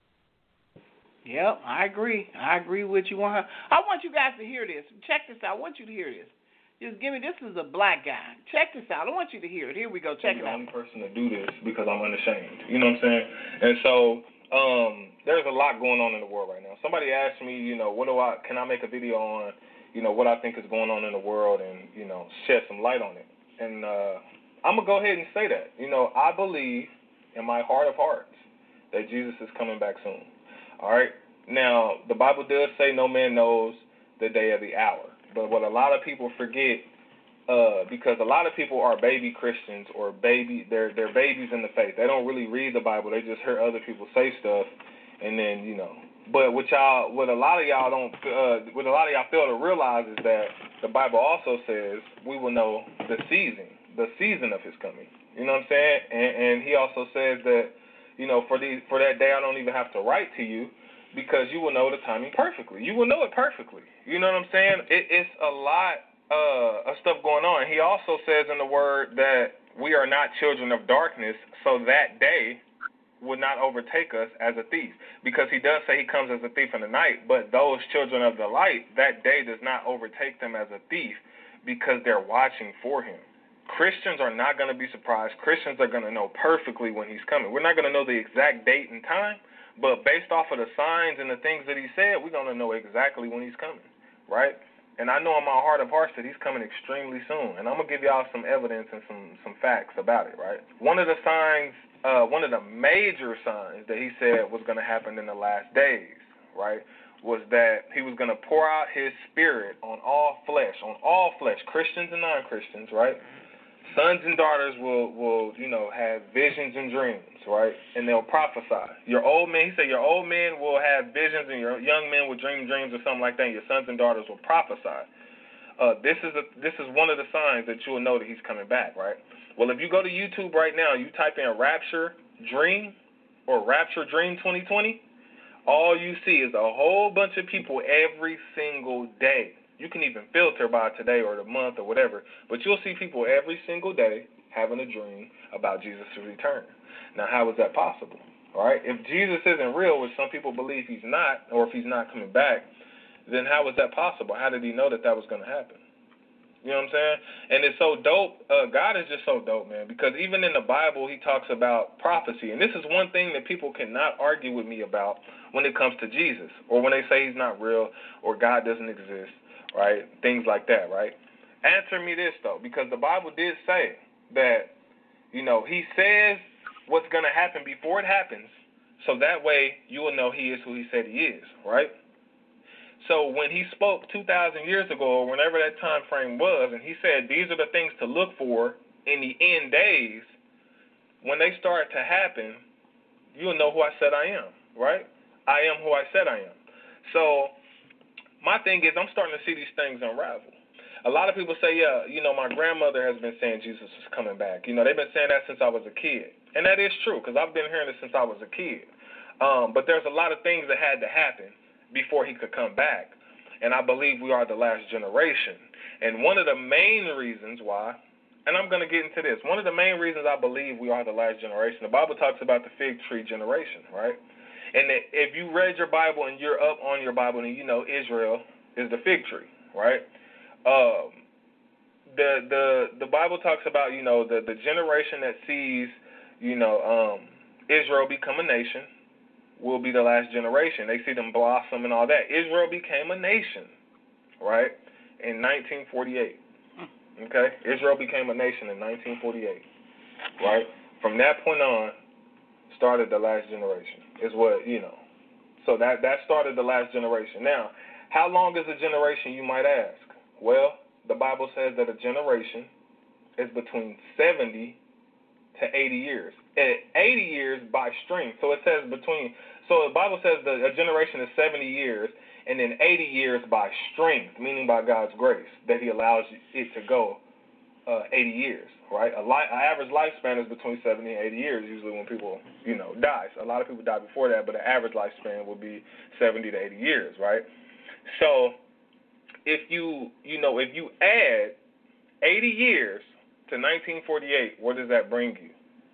Yep, I agree. I agree with you. I want you guys to hear this. Check this out. I want you to hear this. Just give me, this is a black guy. Check this out. I want you to hear it. Here we go. Check it out. I'm the only person to do this because I'm unashamed. You know what I'm saying? And so um, there's a lot going on in the world right now. Somebody asked me, you know, what do I, can I make a video on, you know, what I think is going on in the world and, you know, shed some light on it. And uh, I'm going to go ahead and say that. You know, I believe in my heart of hearts that Jesus is coming back soon. All right? Now, the Bible does say no man knows the day or the hour. But what a lot of people forget, uh, because a lot of people are baby Christians or baby, they're they're babies in the faith. They don't really read the Bible. They just hear other people say stuff, and then you know. But what y'all, what a lot of y'all don't, uh, what a lot of y'all fail to realize is that the Bible also says we will know the season, the season of His coming. You know what I'm saying? And, and He also says that, you know, for the for that day I don't even have to write to you, because you will know the timing perfectly. You will know it perfectly. You know what I'm saying? It, it's a lot uh, of stuff going on. He also says in the Word that we are not children of darkness, so that day would not overtake us as a thief. Because he does say he comes as a thief in the night, but those children of the light, that day does not overtake them as a thief because they're watching for him. Christians are not going to be surprised. Christians are going to know perfectly when he's coming. We're not going to know the exact date and time, but based off of the signs and the things that he said, we're going to know exactly when he's coming, right? And I know in my heart of hearts that he's coming extremely soon. And I'm going to give y'all some evidence and some, some facts about it, right? One of the signs, uh, one of the major signs that he said was going to happen in the last days, right, was that he was going to pour out his spirit on all flesh, on all flesh, Christians and non-Christians, right? Sons and daughters will, will, you know, have visions and dreams, right? And they'll prophesy. Your old men, he said, your old men will have visions and your young men will dream dreams or something like that. And your sons and daughters will prophesy. Uh, this is a, this is one of the signs that you will know that he's coming back, right? Well, if you go to YouTube right now, you type in Rapture Dream or Rapture Dream twenty twenty, all you see is a whole bunch of people every single day. You can even filter by today or the month or whatever, but you'll see people every single day having a dream about Jesus' return. Now, how is that possible? All right, if Jesus isn't real, which some people believe he's not, or if he's not coming back, then how is that possible? How did he know that that was going to happen? You know what I'm saying? And it's so dope. Uh, God is just so dope, man, because even in the Bible, he talks about prophecy. And this is one thing that people cannot argue with me about when it comes to Jesus, or when they say he's not real or God doesn't exist, right? Things like that, right? Answer me this, though, because the Bible did say that, you know, he says what's going to happen before it happens, so that way you will know he is who he said he is, right? So when he spoke two thousand years ago, or whenever that time frame was, and he said these are the things to look for in the end days, when they start to happen, you'll know who I said I am, right? I am who I said I am. So my thing is I'm starting to see these things unravel. A lot of people say, yeah, you know, my grandmother has been saying Jesus is coming back. You know, they've been saying that since I was a kid. And that is true because I've been hearing it since I was a kid. Um, but there's a lot of things that had to happen before he could come back. And I believe we are the last generation. And one of the main reasons why, and I'm going to get into this, one of the main reasons I believe we are the last generation, the Bible talks about the fig tree generation, right? And if you read your Bible and you're up on your Bible, then you know Israel is the fig tree, right? Um, the the the Bible talks about, you know, the, the generation that sees, you know, um, Israel become a nation will be the last generation. They see them blossom and all that. Israel became a nation, right, in nineteen forty-eight. Okay? Israel became a nation in nineteen forty-eight, right? From that point on, started the last generation, is what, you know. So that, that started the last generation. Now, how long is a generation, you might ask? Well, the Bible says that a generation is between seventy to eighty years. At eighty years by strength. So it says between, so the Bible says that a generation is seventy years, and then eighty years by strength, meaning by God's grace, that he allows it to go uh, eighty years, right? A li- an average lifespan is between seventy and eighty years, usually when people, you know, die. So a lot of people die before that, but an average lifespan would be seventy to eighty years, right? So if you, you know, if you add eighty years to nineteen forty-eight, what does that bring you?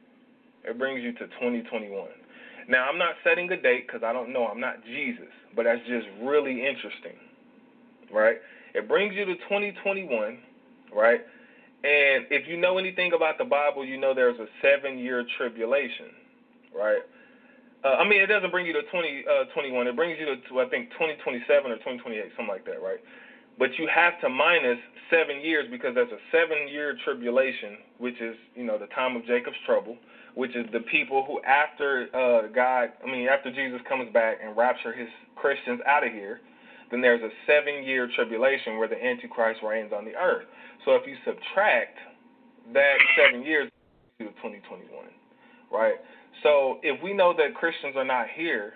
It brings you to twenty twenty-one. Now, I'm not setting a date because I don't know. I'm not Jesus, but that's just really interesting, right? It brings you to twenty twenty-one, right? And if you know anything about the Bible, you know there's a seven-year tribulation, right? Uh, I mean, it doesn't bring you to twenty twenty-one. It brings you to, to, I think, twenty twenty-seven or twenty twenty-eight, something like that, right? But you have to minus seven years because there's a seven-year tribulation, which is, you know, the time of Jacob's trouble, which is the people who after uh, God, I mean, after Jesus comes back and rapture his Christians out of here, then there's a seven-year tribulation where the Antichrist reigns on the earth. So if you subtract that seven years to twenty twenty-one, right? So if we know that Christians are not here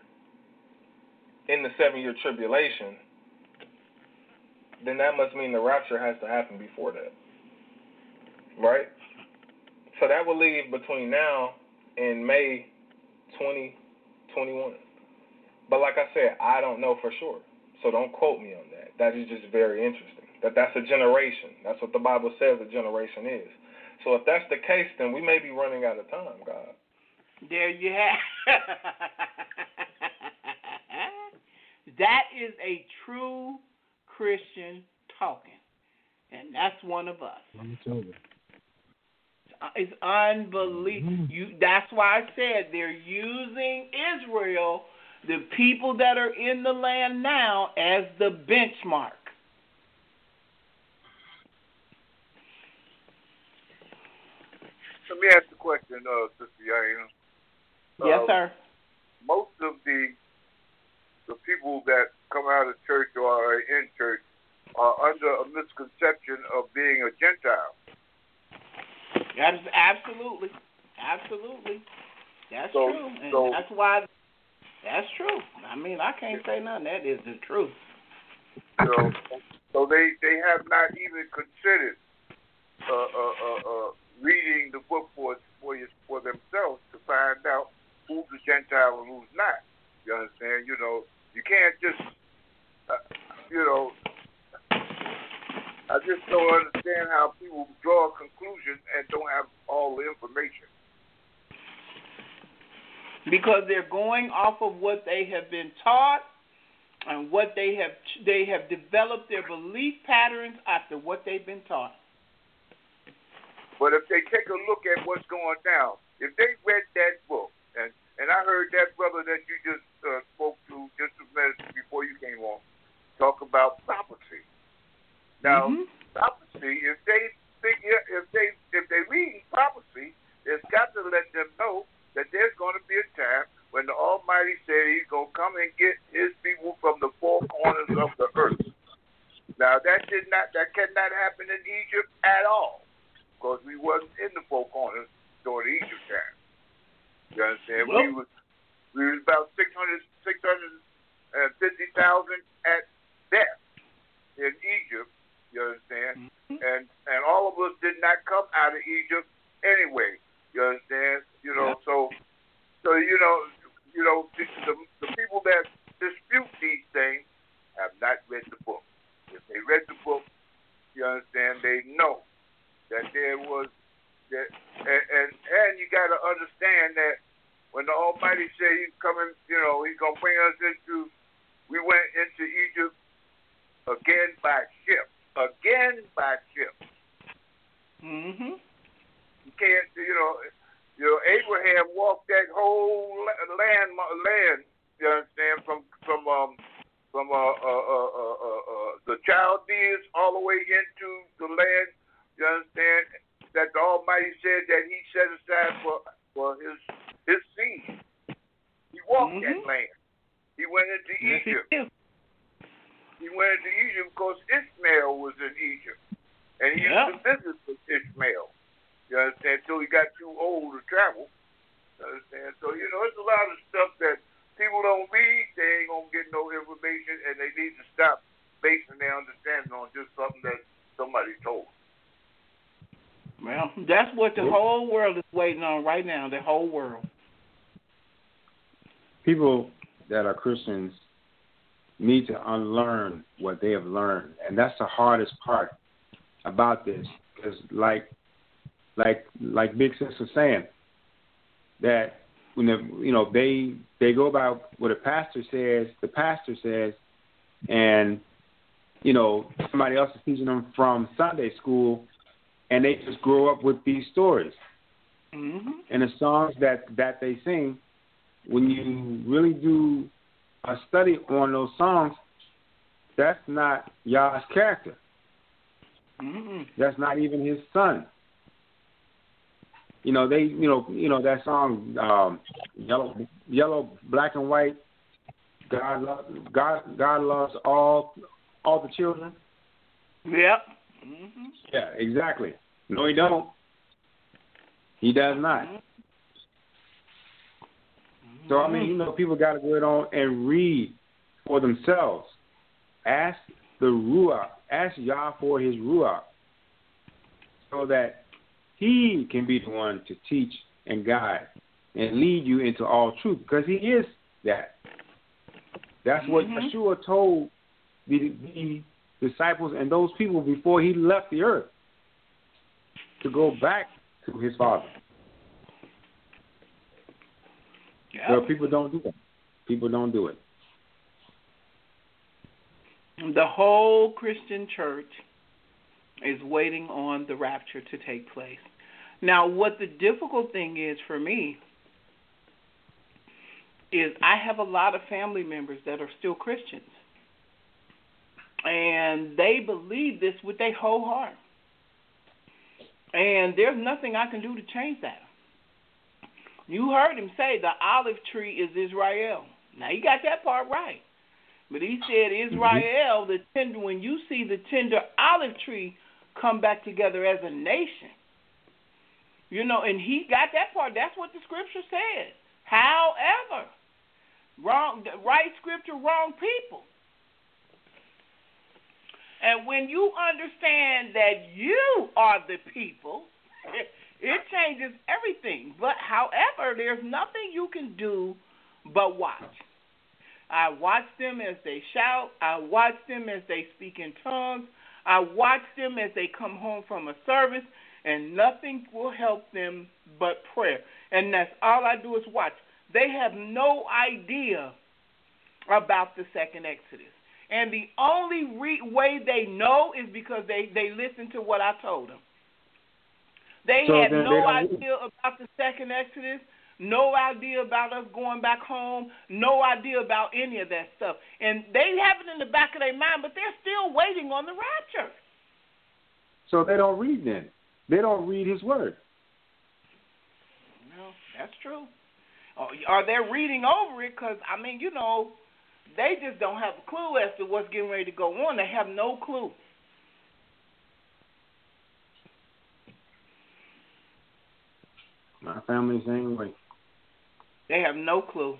in the seven-year tribulation, then that must mean the rapture has to happen before that, right? So that will leave between now and May twenty twenty-one. But like I said, I don't know for sure, so don't quote me on that. That is just very interesting, that that's a generation. That's what the Bible says a generation is. So if that's the case, then we may be running out of time, God. There you have. That is a true Christian talking, and that's one of us. It's unbelievable. Mm-hmm. You, that's why I said they're using Israel, the people that are in the land now, as the benchmark. Let me ask the question, uh, Sister Yaina. Yes, uh, sir. Most of the the people that come out of church or are in church are under a misconception of being a Gentile. That is absolutely, absolutely. That's so, true. And so, that's why, that's true. I mean, I can't say nothing. That is the truth. So, so they, they have not even considered uh, uh, uh, uh, reading the book for for, you, for themselves to find out who's a Gentile and who's not. You understand? You know, you can't just, uh, you know, I just don't understand how people draw a conclusion and don't have all the information. Because they're going off of what they have been taught and what they have they have developed their belief patterns after what they've been taught. But if they take a look at what's going down, if they read that book, and, and I heard that brother that you just uh, spoke to just a minute before you came on talk about prophecy. Now, mm-hmm. prophecy, if they think, if they if they read prophecy, it's got to let them know that there's going to be a time when the Almighty said He's going to come and get His people from the four corners of the earth. Now, that did not, that cannot happen in Egypt at all, because we wasn't in the four corners during the Egypt time. You understand? Well, we was we was about six hundred, six hundred fifty thousand at death in Egypt. You understand? Mm-hmm. And and all of us did not come out of Egypt anyway. You understand? You know, yeah. so so you know, you know, the, the the people that dispute these things have not read the book. If they read the book, you understand, they know that there was that, and and, and you got to understand that when the Almighty said He's coming, you know, He's gonna bring us into, we went into Egypt again by ship, again by ship. Mhm. You can't, you know, you know, Abraham walked that whole land, land. You understand, from from um. From uh, uh, uh, uh, uh, uh, the Chaldeans all the way into the land, you understand, that the Almighty said that He set aside for for His His seed. He walked mm-hmm. that land. He went into yes, Egypt. He, he went into Egypt because Ishmael was in Egypt, and he yeah. used to visit with Ishmael. You understand? Until he got too old to travel. You understand? So you know, it's a lot of stuff that people don't read, they ain't gonna get no information, and they need to stop basing their understanding on just something that somebody told. Well, that's what the whole world is waiting on right now. The whole world. People that are Christians need to unlearn what they have learned, and that's the hardest part about this. Because, like, like, like Big Sis was saying, that when the, you know they they go by what a pastor says, the pastor says, and you know somebody else is teaching them from Sunday school, and they just grow up with these stories. Mm-hmm. And the songs that, that they sing, when you really do a study on those songs, that's not Yah's character. Mm-hmm. That's not even His son. You know, they, you know, you know that song, um, yellow, yellow, black and white. God, lo- God, God loves all, all the children. Yep. Mm-hmm. Yeah, exactly. No, He don't. He does not. Mm-hmm. So I mean, you know, people got to go on and read for themselves. Ask the Ruach, ask Yah for His Ruach, so that He can be the one to teach and guide and lead you into all truth, because He is that. That's what mm-hmm. Yeshua told the, the disciples and those people before He left the earth, to go back to His Father. Yep. Well, people don't do that. People don't do it. The whole Christian church is waiting on the rapture to take place. Now, what the difficult thing is for me is I have a lot of family members that are still Christians, and they believe this with their whole heart. And there's nothing I can do to change that. You heard him say the olive tree is Israel. Now, he got that part right. But he said Israel, mm-hmm. the tender, when you see the tender olive tree come back together as a nation, you know, and he got that part. That's what the scripture says. However, wrong, right scripture, wrong people. And when you understand that you are the people, it changes everything. But however, there's nothing you can do but watch. I watch them as they shout. I watch them as they speak in tongues. I watch them as they come home from a service, and nothing will help them but prayer. And that's all I do is watch. They have no idea about the second Exodus. And the only re- way they know is because they, they listen to what I told them. They so had no they idea about the second Exodus, no idea about us going back home, no idea about any of that stuff. And they have it in the back of their mind, but they're still waiting on the rapture. So they don't read then. They don't read His word. No, that's true. Or they're reading over it because, I mean, you know, they just don't have a clue as to what's getting ready to go on. They have no clue. My family's the same way. They have no clue.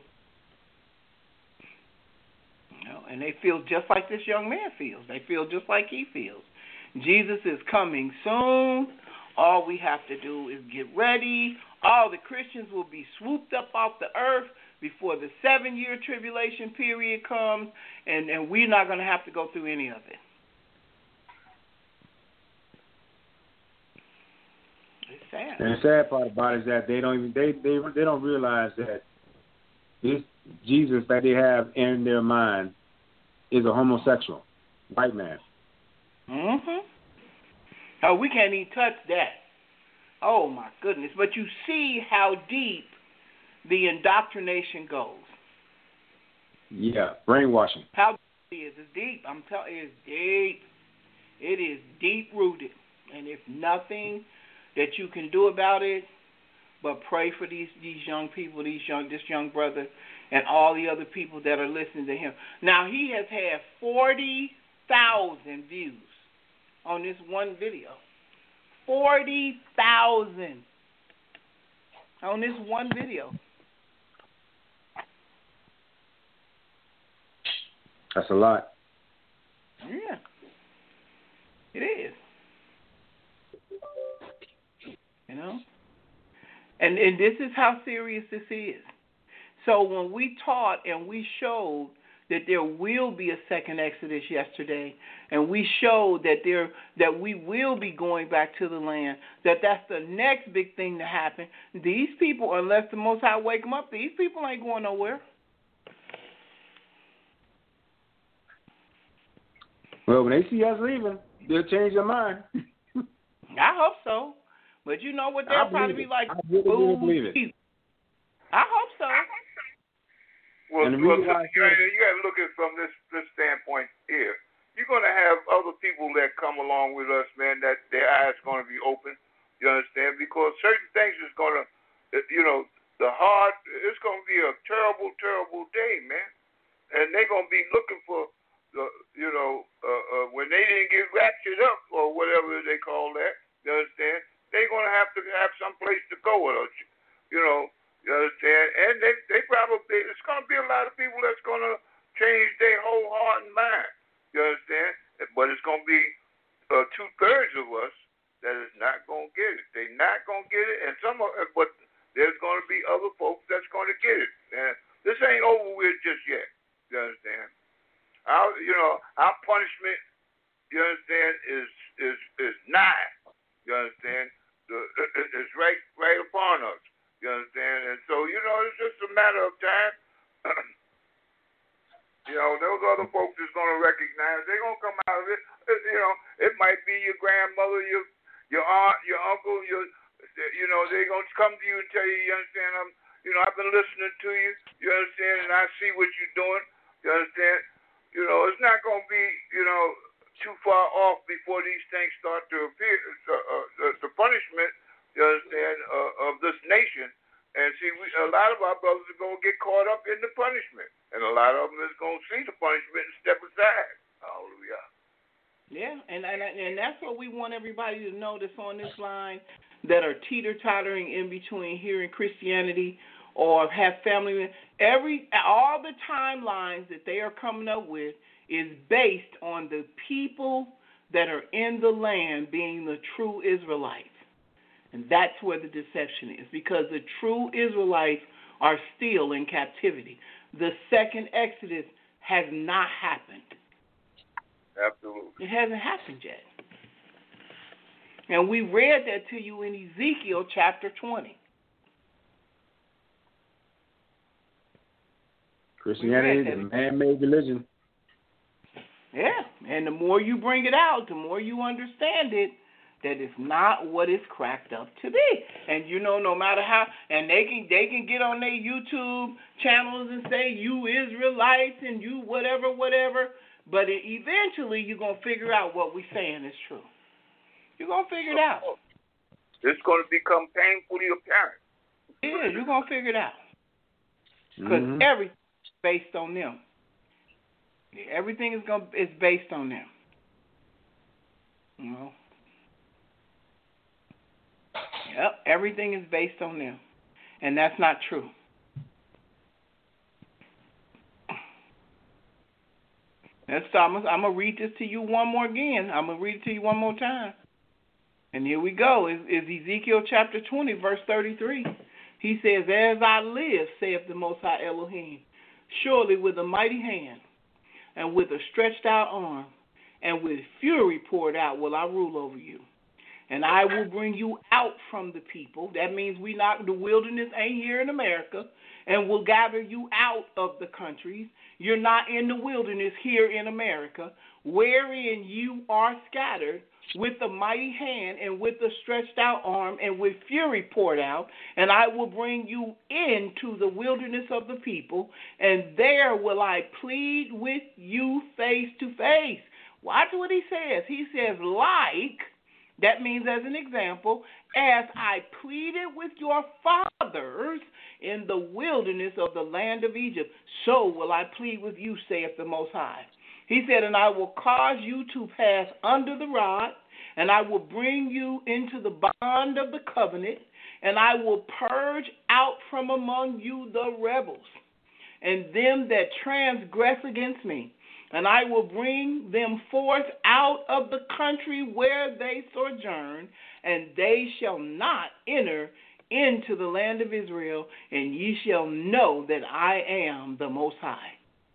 You know, and they feel just like this young man feels. They feel just like he feels. Jesus is coming soon. All we have to do is get ready. All the Christians will be swooped up off the earth before the seven-year tribulation period comes, and, and we're not going to have to go through any of it. It's sad. And the sad part about it is that they don't even they they they don't realize that this Jesus that they have in their mind is a homosexual white man. Mhm. Oh, we can't even touch that. Oh my goodness! But you see how deep the indoctrination goes. Yeah, brainwashing. How deep it is? It's deep. I'm telling you, it's deep. It is deep rooted, and if nothing that you can do about it, but pray for these these young people, these young this young brother, and all the other people that are listening to him. Now he has had forty thousand views on this one video. Forty thousand on this one video. That's a lot. Yeah, it is. You know, and and this is how serious this is. So when we taught and we showed that there will be a second Exodus yesterday, and we showed that there that we will be going back to the land, that that's the next big thing to happen. These people, unless the Most High wake them up, these people ain't going nowhere. Well, when they see us leaving, they'll change their mind. I hope so. But you know what? They'll probably be like, I really, really believe it. I hope so. Well, And the well reason why I you, said- you got to look at it from this, this standpoint here. You're going to have other people that come along with us, man, that their eyes going to be open. You understand? Because certain things is going to, you know, the hard, it's going to be a terrible, terrible day, man. And they're going to be looking for, the, you know, uh, uh, when they didn't get raptured up or whatever they call that, you understand? They're going to have to have some place to go, you know. You understand? And they, they probably, it's going to be a lot of people that's going to change their whole heart and mind. You understand? But it's going to be uh, two-thirds of us that is not going to get it. They're not going to get it, and some of, but there's going to be other folks that's going to get it. And this ain't over with just yet. You understand? Our, you know, our punishment, you understand, is is is nigh. You understand? The, it's right right upon us. You understand? And so, you know, it's just a matter of time. You know, those other folks is going to recognize. They're going to come out of it. You know, it might be your grandmother, your your aunt, your uncle, your, you know, they're going to come to you and tell you, you understand, I'm, you know, I've been listening to you, you understand, and I see what you're doing, you understand? You know, it's not going to be, you know, too far off before these things start to appear, uh, uh, the, the punishment, you understand, uh, of this nation. And see, we, a lot of our brothers are going to get caught up in the punishment. And a lot of them is going to see the punishment and step aside. Hallelujah. Yeah, and, and and that's what we want everybody to know that's on this line that are teeter-tottering in between here in Christianity or have family members. Every, all the timelines that they are coming up with is based on the people that are in the land being the true Israelites. And that's where the deception is, because the true Israelites are still in captivity. The second Exodus has not happened. Absolutely. It hasn't happened yet. And we read that to you in Ezekiel chapter twenty. Christianity is a man-made religion. Yeah, and the more you bring it out, the more you understand it, that it's not what it's cracked up to be. And you know, no matter how, and they can they can get on their YouTube channels and say you Israelites and you whatever, whatever, but it, eventually you're going to figure out what we're saying is true. You're going to figure it out. It's going to become painfully apparent. Yeah, you're going to figure it out. Because Mm-hmm. everything is based on them. Everything is going is based on them. You know? Yep, everything is based on them. And that's not true. Let's start. I'm going to read this to you one more again. I'm going to read it to you one more time. And here we go. It's, it's Ezekiel chapter twenty, verse thirty-three. He says, as I live, saith the Most High Elohim, surely with a mighty hand and with a stretched out arm and with fury poured out will I rule over you. And I will bring you out from the people. That means we not, the wilderness ain't here in America. And will gather you out of the countries. You're not in the wilderness here in America, wherein you are scattered with a mighty hand and with a stretched out arm and with fury poured out. And I will bring you into the wilderness of the people, and there will I plead with you face to face. Watch what he says. He says, like, that means as an example, as I pleaded with your fathers in the wilderness of the land of Egypt, so will I plead with you, saith the Most High. He said, and I will cause you to pass under the rod, and I will bring you into the bond of the covenant, and I will purge out from among you the rebels, and them that transgress against me. And I will bring them forth out of the country where they sojourn, and they shall not enter into the land of Israel, and ye shall know that I am the Most High.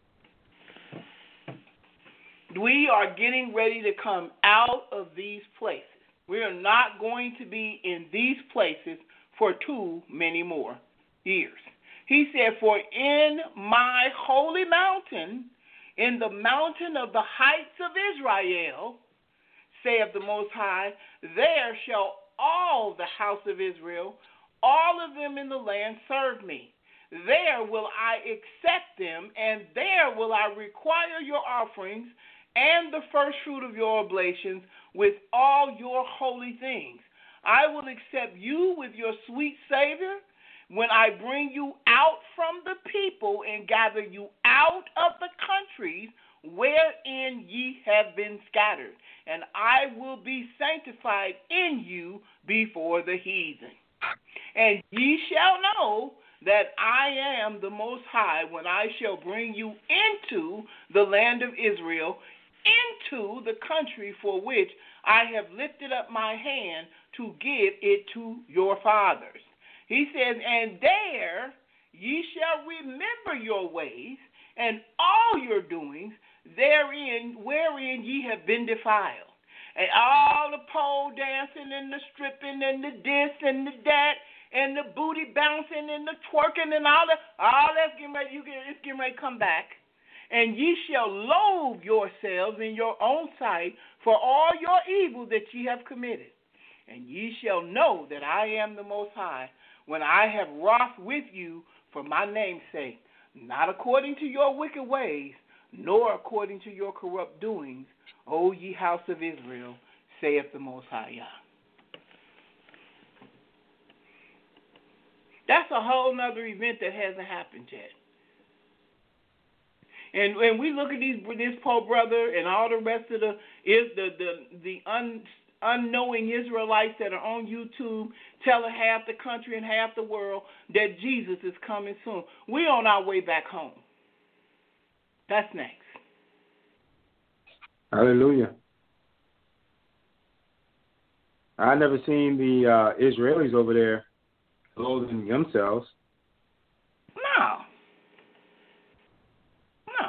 We are getting ready to come out of these places. We are not going to be in these places for too many more years. He said, for in my holy mountain, in the mountain of the heights of Israel, saith the Most High, there shall all the house of Israel, all of them in the land, serve me. There will I accept them, and there will I require your offerings and the first fruit of your oblations with all your holy things. I will accept you with your sweet Savior when I bring you out from the people and gather you out of the countries wherein ye have been scattered, and I will be sanctified in you before the heathen. And ye shall know that I am the Most High when I shall bring you into the land of Israel, into the country for which I have lifted up my hand to give it to your fathers. He says, and there ye shall remember your ways and all your doings, therein wherein ye have been defiled. And all the pole dancing and the stripping and the this and the that and the booty bouncing and the twerking and all that, all that's getting ready, you get, it's getting ready to come back. And ye shall loathe yourselves in your own sight for all your evil that ye have committed. And ye shall know that I am the Most High, when I have wrath with you for my name's sake, not according to your wicked ways, nor according to your corrupt doings, O ye house of Israel, saith the Most High Yah. That's a whole other event that hasn't happened yet. And when we look at these, this poor brother and all the rest of the is the the the un, unknowing Israelites that are on YouTube telling half the country and half the world that Jesus is coming soon, we're on our way back home. That's next. Hallelujah. I never seen the uh, Israelis over there loathing themselves. No. No.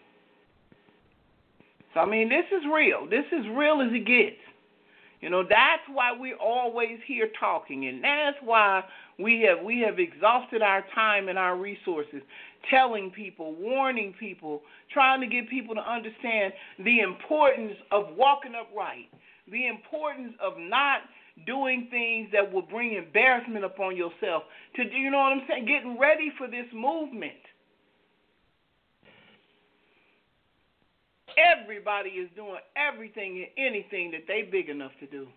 So, I mean, this is real. This is real as it gets. You know, that's why we're always here talking, and that's why we have we have exhausted our time and our resources telling people, warning people, trying to get people to understand the importance of walking upright, the importance of not doing things that will bring embarrassment upon yourself, to do, you know what I'm saying, getting ready for this movement. Everybody is doing everything and anything that they big enough to do.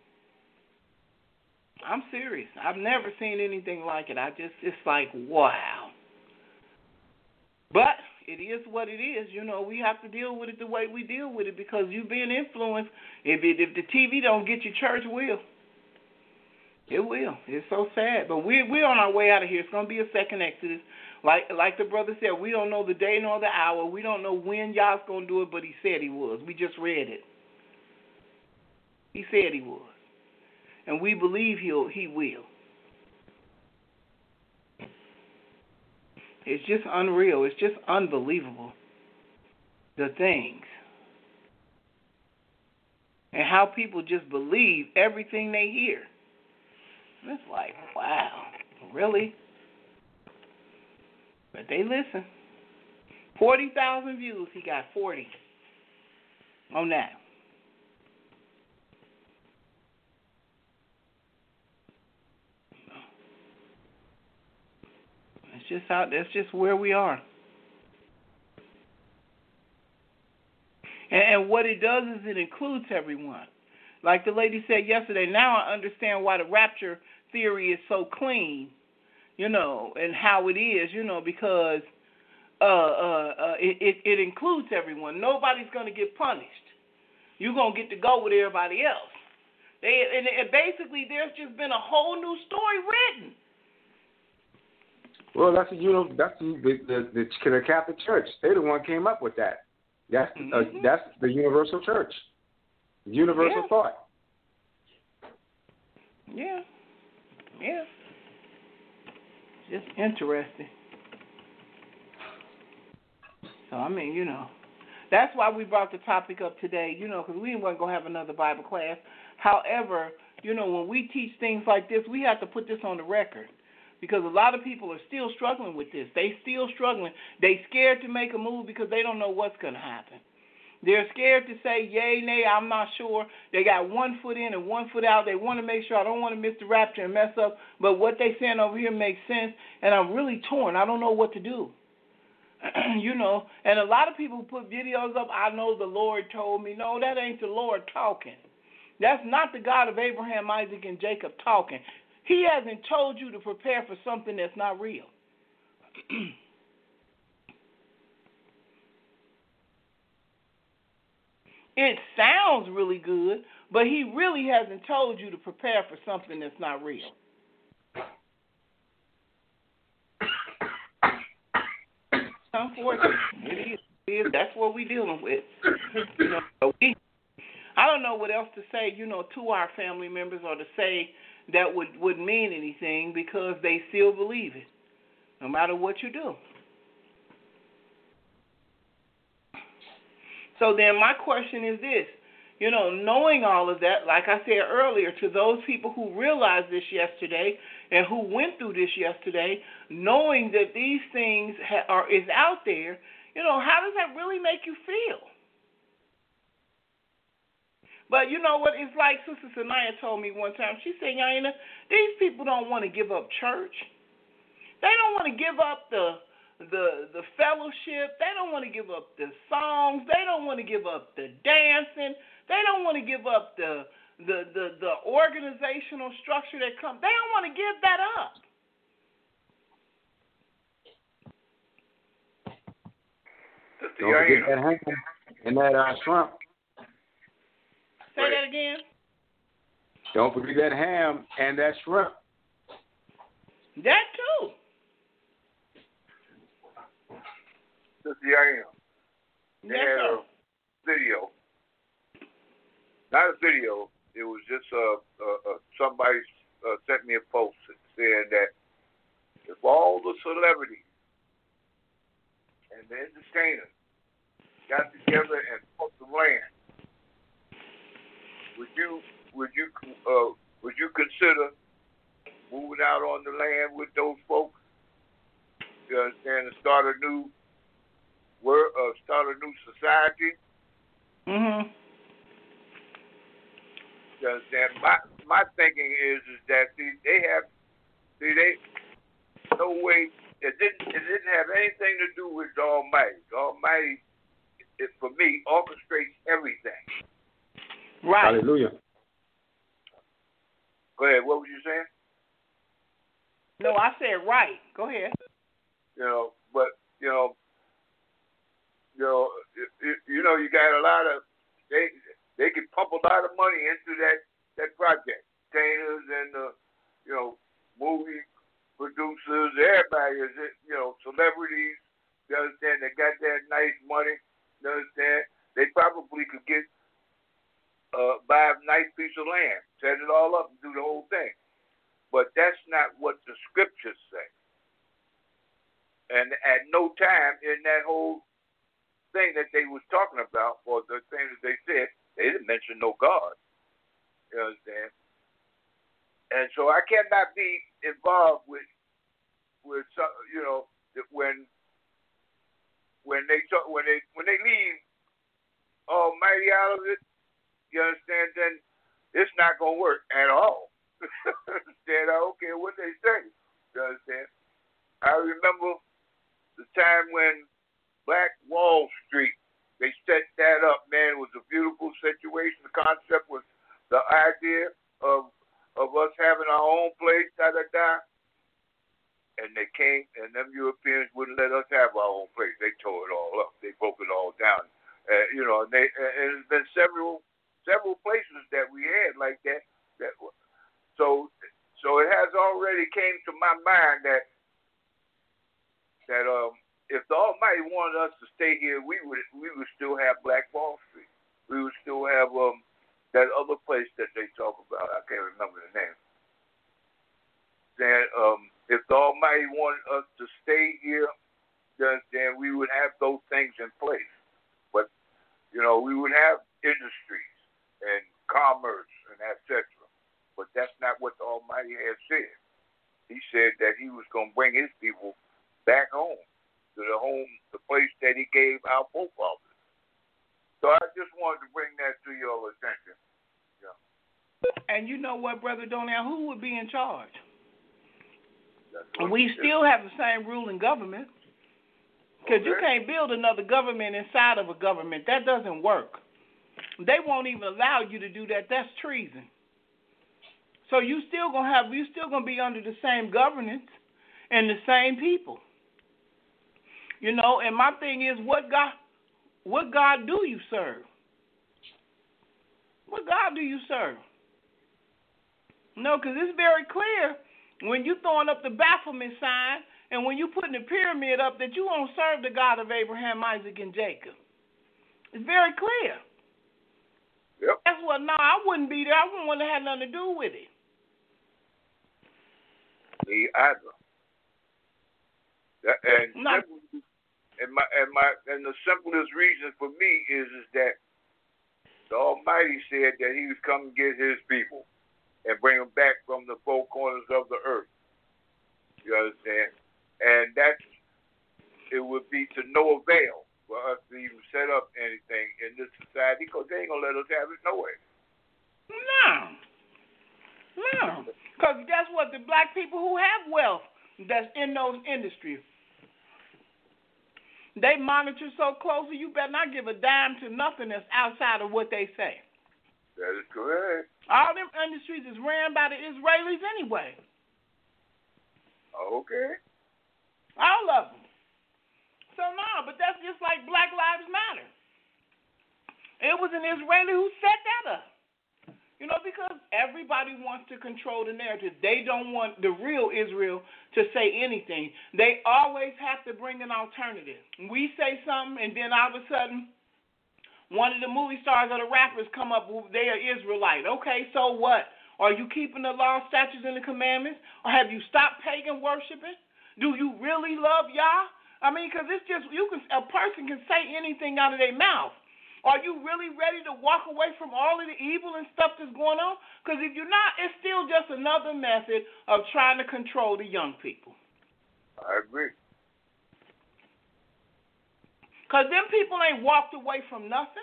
I'm serious. I've never seen anything like it. I just, it's like, wow. But it is what it is. You know, we have to deal with it the way we deal with it, because you being influenced, if, it, if the T V don't get you, church will. It will. It's so sad, but we we're on our way out of here. It's gonna be a second Exodus, like like the brother said. We don't know the day nor the hour. We don't know when Yah's gonna do it, but He said He was. We just read it. He said He was, and we believe He'll He will. It's just unreal. It's just unbelievable. The things and how people just believe everything they hear. It's like, wow, really? But they listen. forty thousand views, he got forty on that. It's just how, that's just where we are. And, and what it does is it includes everyone. Like the lady said yesterday, now I understand why the rapture theory is so clean, you know, and how it is, you know, because uh, uh, uh, it, it, it includes everyone. Nobody's going to get punished. You're going to get to go with everybody else. They, and, and basically, there's just been a whole new story written. Well, that's the you know that's the the, the the Catholic Church. They're the one came up with that. That's uh, Mm-hmm. that's the universal church. Universal Yeah. thought. Yeah. Yeah. Just interesting. So, I mean, you know, that's why we brought the topic up today, you know, because we weren't going to have another Bible class. However, you know, when we teach things like this, we have to put this on the record because a lot of people are still struggling with this. They still struggling. They scared to make a move because they don't know what's going to happen. They're scared to say yay, nay, I'm not sure. They got one foot in and one foot out. They want to make sure I don't want to miss the rapture and mess up. But what they saying over here makes sense, and I'm really torn. I don't know what to do. You know, and a lot of people put videos up, I know the Lord told me. No, that ain't the Lord talking. That's not the God of Abraham, Isaac, and Jacob talking. He hasn't told you to prepare for something that's not real. It sounds really good, but he really hasn't told you to prepare for something that's not real. Unfortunately, it is. It is. That's what we're dealing with. You know, so we, I don't know what else to say, you know, to our family members or to say that would, would mean anything because they still believe it, no matter what you do. So then my question is this, you know, knowing all of that, like I said earlier, to those people who realized this yesterday and who went through this yesterday, knowing that these things ha- are is out there, you know, how does that really make you feel? But you know what? It's like Sister Sanaya told me one time. She said, Yaina, these people don't want to give up church. They don't want to give up the the the fellowship. They don't want to give up the songs. They don't want to give up the dancing. They don't want to give up the the the, the organizational structure that comes. They don't want to give that up. Don't forget that ham and that uh, shrimp. Say that again. Don't forget that ham and that shrimp. That too. Sister Yaina, they Yes, had sir. a video. Not a video. It was just uh, uh, uh, somebody uh, sent me a post saying that if all the celebrities and the entertainers got together and bought the land, would you would you uh, would you consider moving out on the land with those folks? You understand? To start a new world, uh, start a new society. Mhm. You understand? My my thinking is is that see, they have see they no way it didn't it didn't have anything to do with the Almighty. The Almighty, it, for me, orchestrates everything. Right. Hallelujah. Go ahead. What were you saying? No, I said right. Go ahead. You know, but you know, you know, you, you know, you got a lot of they they can pump a lot of money into that that project, containers and the you know, movie producers, everybody is, you know, celebrities, you understand, they got that nice money, you understand, they probably could get, uh, buy a nice piece of land, set it all up and do the whole thing. But that's not what the scriptures say. And at no time in that whole thing that they was talking about, or the thing that they said, they didn't mention no God. You understand? And so I cannot be involved with, with some, you know, when, when they talk, when they when they leave Almighty out of it, you understand? Then it's not gonna work at all. Understand? I don't care what they say. You understand? I remember the time when Black Wall Street, they set that up. Man, it was a beautiful situation. The concept was the idea of of us having our own place, da da da. And they came, and them Europeans wouldn't let us have our own place. They tore it all up. They broke it all down. Uh, you know, and, they, and there's been several several places that we had like that. That so so it has already came to my mind that that um if the Almighty wanted us to stay here, we would we would still have Black Wall Street. We would still have um that other place that they talk about. I can't remember the name. That um. If the Almighty wanted us to stay here, then, then we would have those things in place. But, you know, we would have industries and commerce and et cetera. But that's not what the Almighty has said. He said that he was going to bring his people back home, to the home, the place that he gave our forefathers. So I just wanted to bring that to your attention. Yeah. And you know what, Brother Donnell, who would be in charge? We still have the same ruling government, because okay. You can't build another government inside of a government. That doesn't work. They won't even allow you to do that. That's treason. So you still gonna have you still gonna be under the same governance and the same people. You know, and my thing is, what God, what God do you serve? What God do you serve? No, because it's very clear. When you throwing up the Baphomet sign and when you putting the pyramid up that you won't serve the God of Abraham, Isaac, and Jacob. It's very clear. Yep. That's what, no, I wouldn't be there. I wouldn't want to have nothing to do with it. Me either. That, and, Not, and, my, and, my, and the simplest reason for me is, is that the Almighty said that he was coming to get his people and bring them back from the four corners of the earth. You understand? And that's, it would be to no avail for us to even set up anything in this society, because they ain't going to let us have it no way. No. No. Because guess what? The black people who have wealth that's in those industries, they monitor so closely, you better not give a dime to nothing that's outside of what they say. That is correct. All them industries is ran by the Israelis anyway. Okay. All of them. So, no, but that's just like Black Lives Matter. It was an Israeli who set that up. You know, because everybody wants to control the narrative. They don't want the real Israel to say anything. They always have to bring an alternative. We say something, and then all of a sudden, one of the movie stars or the rappers come up, they are Israelite. Okay, so what? Are you keeping the law, statutes, and the commandments? Or have you stopped pagan worshiping? Do you really love Yah? I mean, because it's just, you can, a person can say anything out of their mouth. Are you really ready to walk away from all of the evil and stuff that's going on? Because if you're not, it's still just another method of trying to control the young people. I agree. Because them people ain't walked away from nothing.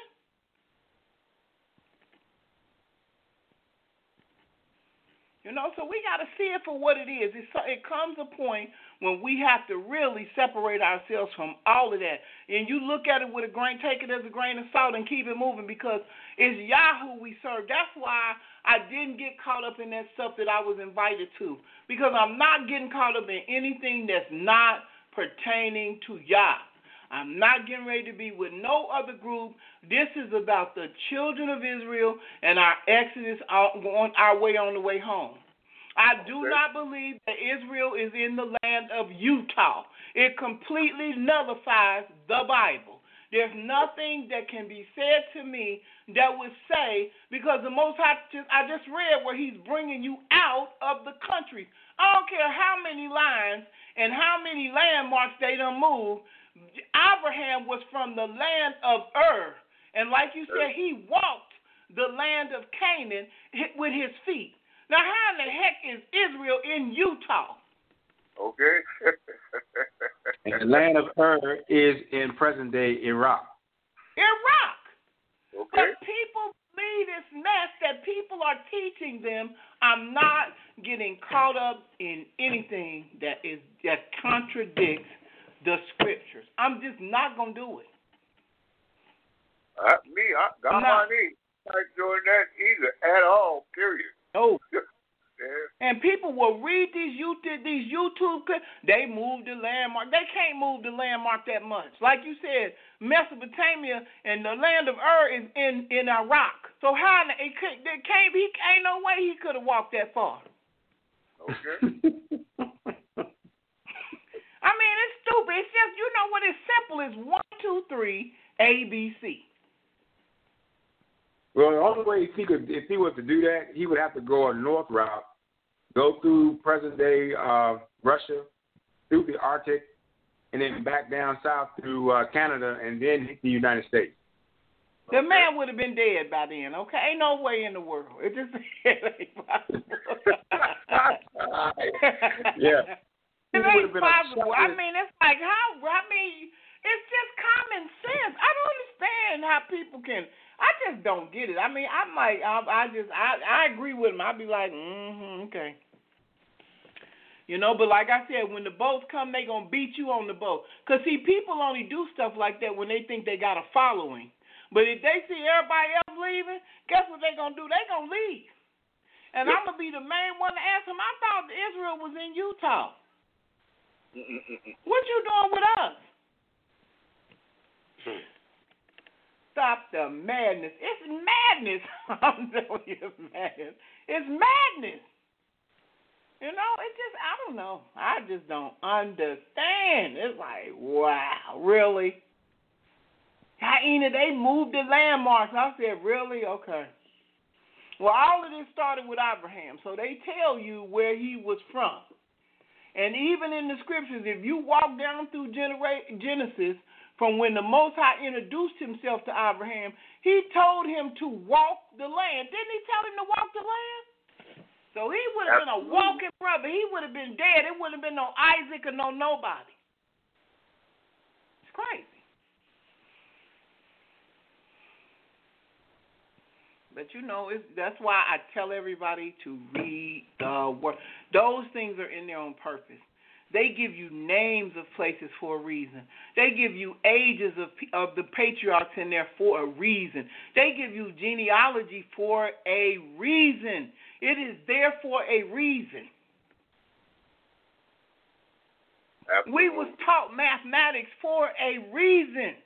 You know, so we got to see it for what it is. It's, it comes a point when we have to really separate ourselves from all of that. And you look at it with a grain, take it as a grain of salt and keep it moving, because it's Yahoo we serve. That's why I didn't get caught up in that stuff that I was invited to, because I'm not getting caught up in anything that's not pertaining to Yah. I'm not getting ready to be with no other group. This is about the children of Israel and our exodus on our way on the way home. I do Okay. not believe that Israel is in the land of Utah. It completely nullifies the Bible. There's nothing that can be said to me that would say, because the Most High, just, I just read where he's bringing you out of the country. I don't care how many lines and how many landmarks they done moved. Abraham was from the land of Ur. And like you said, he walked the land of Canaan with his feet. Now, how in the heck is Israel in Utah? Okay. And the land of Ur is in present-day Iraq. Iraq. Okay. But people believe this mess that people are teaching them. I'm not getting caught up in anything that is that contradicts the scriptures. I'm just not going to do it. Uh, me, I, God, not. I ain't not doing that either at all, period. No. Yeah. And people will read these YouTube, these YouTube clips. They move the landmark. They can't move the landmark that much. Like you said, Mesopotamia and the land of Ur is in, in Iraq. So how it could, it can't, he ain't no way he could have walked that far. Okay. I mean, it's stupid. It's just, you know what? It's simple as one, two, three, A, B, C. Well, the only way if he could, if he was to do that, he would have to go a north route, go through present-day uh, Russia, through the Arctic, and then back down south through uh, Canada, and then hit the United States. The man would have been dead by then. Okay, ain't no way in the world. It just it ain't possible. Yeah. It ain't possible. I mean, it's like how. I mean, it's just common sense. I don't understand how people can. I just don't get it. I mean, I might, I, I just, I, I agree with him. I'd be like, mm-hmm, okay. You know, but like I said, when the boats come, they going to beat you on the boat. Because, see, people only do stuff like that when they think they got a following. But if they see everybody else leaving, guess what they going to do? They going to leave. And I'm going to be the main one to ask them, I thought Israel was in Utah. What you doing with us? Stop the madness. It's madness. I'm telling you, it's madness. It's madness. You know, it just, I don't know. I just don't understand. It's like, wow, really? Hyena, they moved the landmarks. I said, really? Okay. Well, all of this started with Abraham. So they tell you where he was from. And even in the scriptures, if you walk down through Genesis, from when the Most High introduced himself to Abraham, he told him to walk the land. Didn't he tell him to walk the land? So he would have been a walking brother. He would have been dead. It wouldn't have been no Isaac or no nobody. It's crazy. But, you know, it's, that's why I tell everybody to read the word. Those things are in there on purpose. They give you names of places for a reason. They give you ages of of the patriarchs in there for a reason. They give you genealogy for a reason. It is there for a reason. Absolutely. We was taught mathematics for a reason.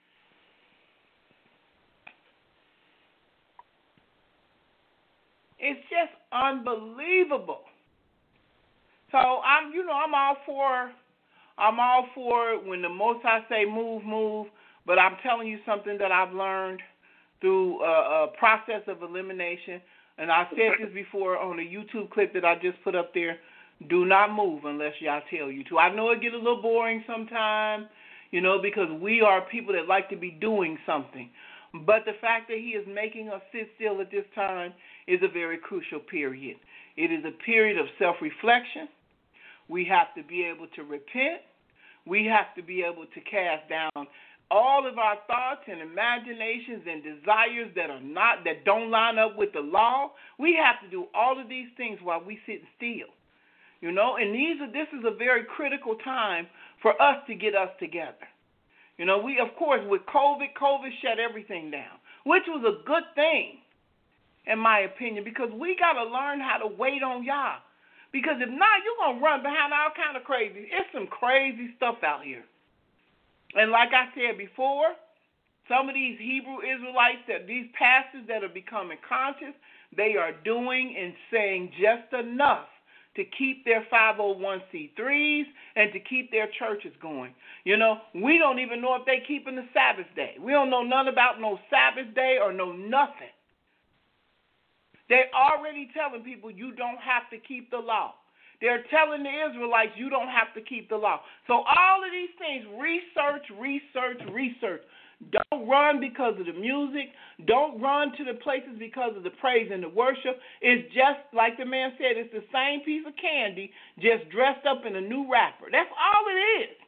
It's just unbelievable. So I'm, you know, I'm all for, I'm all for it when the Most High say move, move. But I'm telling you something that I've learned through a, a process of elimination, and I said this before on a YouTube clip that I just put up there. Do not move unless y'all tell you to. I know it gets a little boring sometimes, you know, because we are people that like to be doing something. But the fact that he is making us sit still at this time is a very crucial period. It is a period of self-reflection. We have to be able to repent. We have to be able to cast down all of our thoughts and imaginations and desires that are not, that don't line up with the law. We have to do all of these things while we sit still. You know, and these are, this is a very critical time for us to get us together. You know, we, of course, with COVID, COVID shut everything down, which was a good thing, in my opinion, because we got to learn how to wait on y'all. Because if not, you're going to run behind all kind of crazy. It's some crazy stuff out here. And like I said before, some of these Hebrew Israelites, that these pastors that are becoming conscious, they are doing and saying just enough to keep their five oh one c threes and to keep their churches going. You know, we don't even know if they keeping the Sabbath day. We don't know nothing about no Sabbath day or no nothing. They're already telling people you don't have to keep the law. They're telling the Israelites you don't have to keep the law. So all of these things, research, research, research. Don't run because of the music. Don't run to the places because of the praise and the worship. It's just, like the man said, it's the same piece of candy just dressed up in a new wrapper. That's all it is.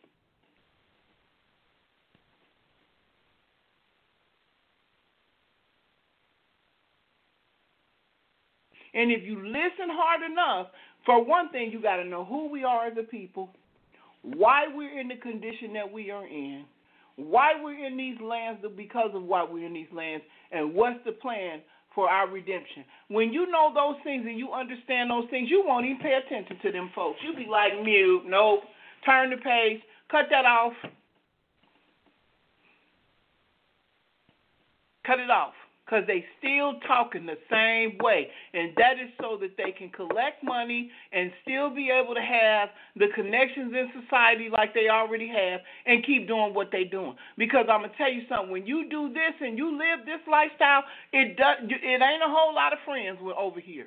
And if you listen hard enough, for one thing, you got to know who we are as a people, why we're in the condition that we are in, why we're in these lands because of why we're in these lands, and what's the plan for our redemption. When you know those things and you understand those things, you won't even pay attention to them folks. You'll be like, mute, nope, turn the page, cut that off, cut it off. Because they still talking the same way. And that is so that they can collect money and still be able to have the connections in society like they already have and keep doing what they're doing. Because I'm going to tell you something. When you do this and you live this lifestyle, it does, it ain't a whole lot of friends over here.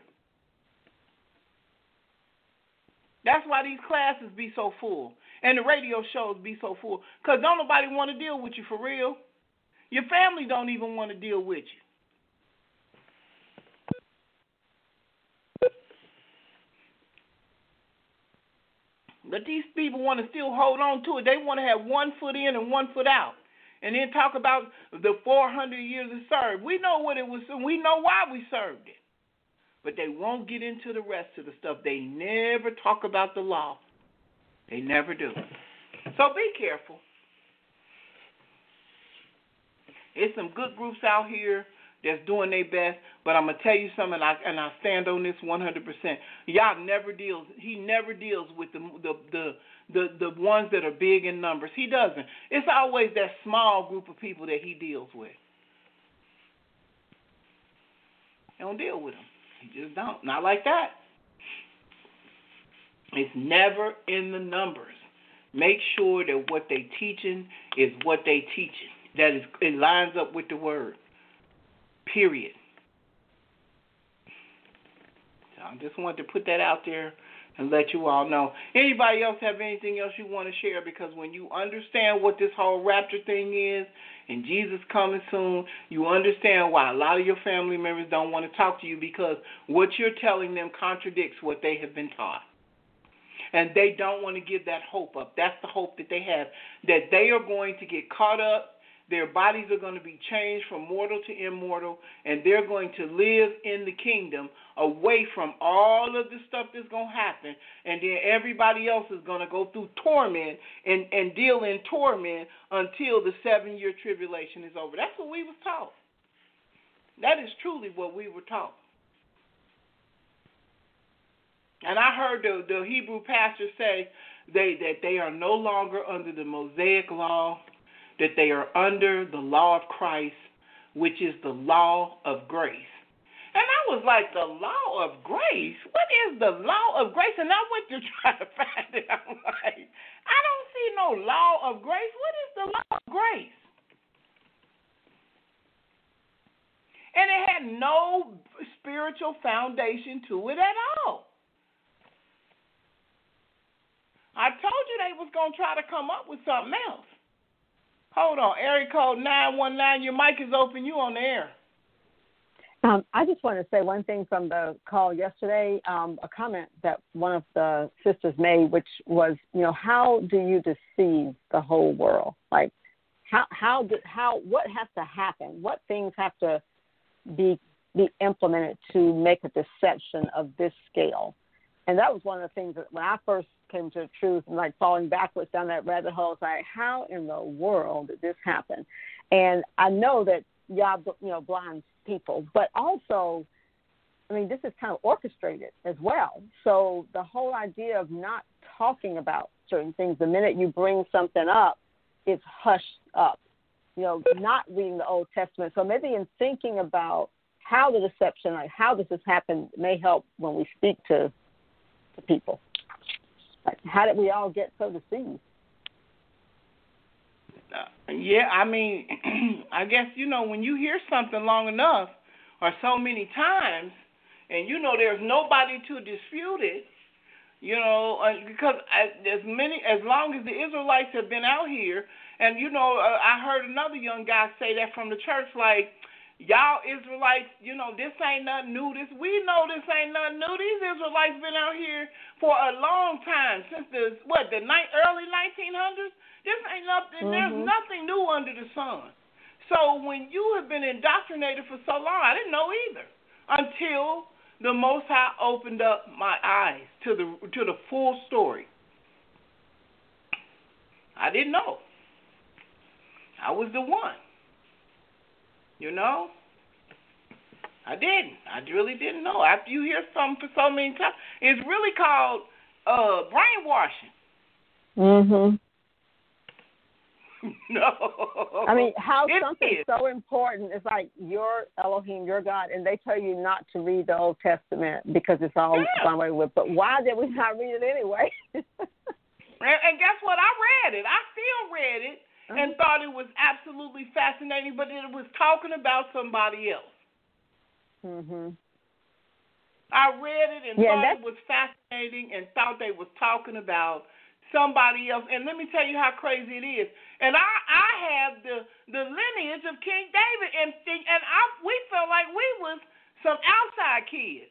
That's why these classes be so full and the radio shows be so full. Because don't nobody want to deal with you for real. Your family don't even want to deal with you. But these people want to still hold on to it. They want to have one foot in and one foot out. And then talk about the four hundred years it served. We know what it was. We know why we served it. But they won't get into the rest of the stuff. They never talk about the law. They never do. So be careful. There's some good groups out here that's doing their best, but I'm going to tell you something, and I, and I stand on this one hundred percent. Y'all never deals, he never deals with the, the the the the ones that are big in numbers. He doesn't. It's always that small group of people that he deals with. He don't deal with them. He just don't. Not like that. It's never in the numbers. Make sure that what they teaching is what they teaching. That is, it lines up with the word. Period. So I just wanted to put that out there and let you all know. Anybody else have anything else you want to share? Because when you understand what this whole rapture thing is and Jesus coming soon, you understand why a lot of your family members don't want to talk to you, because what you're telling them contradicts what they have been taught. And they don't want to give that hope up. That's the hope that they have, that they are going to get caught up. Their bodies are going to be changed from mortal to immortal, and they're going to live in the kingdom away from all of the stuff that's going to happen, and then everybody else is going to go through torment and, and deal in torment until the seven-year tribulation is over. That's what we was taught. That is truly what we were taught. And I heard the, the Hebrew pastor say they, that they are no longer under the Mosaic law, that they are under the law of Christ, which is the law of grace. And I was like, the law of grace? What is the law of grace? And I went to try to find it. I'm like, I don't see no law of grace. What is the law of grace? And it had no spiritual foundation to it at all. I told you they was going to try to come up with something else. Hold on, area code nine one nine, your mic is open, you on the air. Um, I just want to say one thing from the call yesterday, um, a comment that one of the sisters made, which was, you know, how do you deceive the whole world? Like, how, how, how, what has to happen? What things have to be be implemented to make a deception of this scale? And that was one of the things that when I first came to the truth and like falling backwards down that rabbit hole, it's like, how in the world did this happen? And I know that y'all, you know, blind people, but also, I mean, this is kind of orchestrated as well. So the whole idea of not talking about certain things, the minute you bring something up, it's hushed up, you know, not reading the Old Testament. So maybe in thinking about how the deception, like how this has happened, may help when we speak to to people? Like, how did we all get so deceived? Uh, yeah, I mean, I guess, you know, when you hear something long enough or so many times, and you know there's nobody to dispute it, you know, uh, because as, as many, as long as the Israelites have been out here, and, you know, uh, I heard another young guy say that from the church, like, y'all Israelites, you know, this ain't nothing new. This we know this ain't nothing new. These Israelites been out here for a long time, since the, what, the ni- early nineteen hundreds? This ain't nothing, mm-hmm. There's nothing new under the sun. So when you have been indoctrinated for so long, I didn't know either until the Most High opened up my eyes to the to the full story. I didn't know. I was the one. You know? I didn't. I really didn't know. After you hear something for so many times, it's really called uh, brainwashing. Mhm. No. I mean, how it something is. so important is like your Elohim, your God, and they tell you not to read the Old Testament because it's all yeah. done away with. But why did we not read it anyway? and, and guess what? I read it. I still read it uh-huh. and thought it was absolutely fascinating, but it was talking about somebody else. Mhm. I read it and yeah, thought that's... it was fascinating and thought they was talking about somebody else. And let me tell you how crazy it is. And I, I have the the lineage of King David, and and I we felt like we was some outside kids.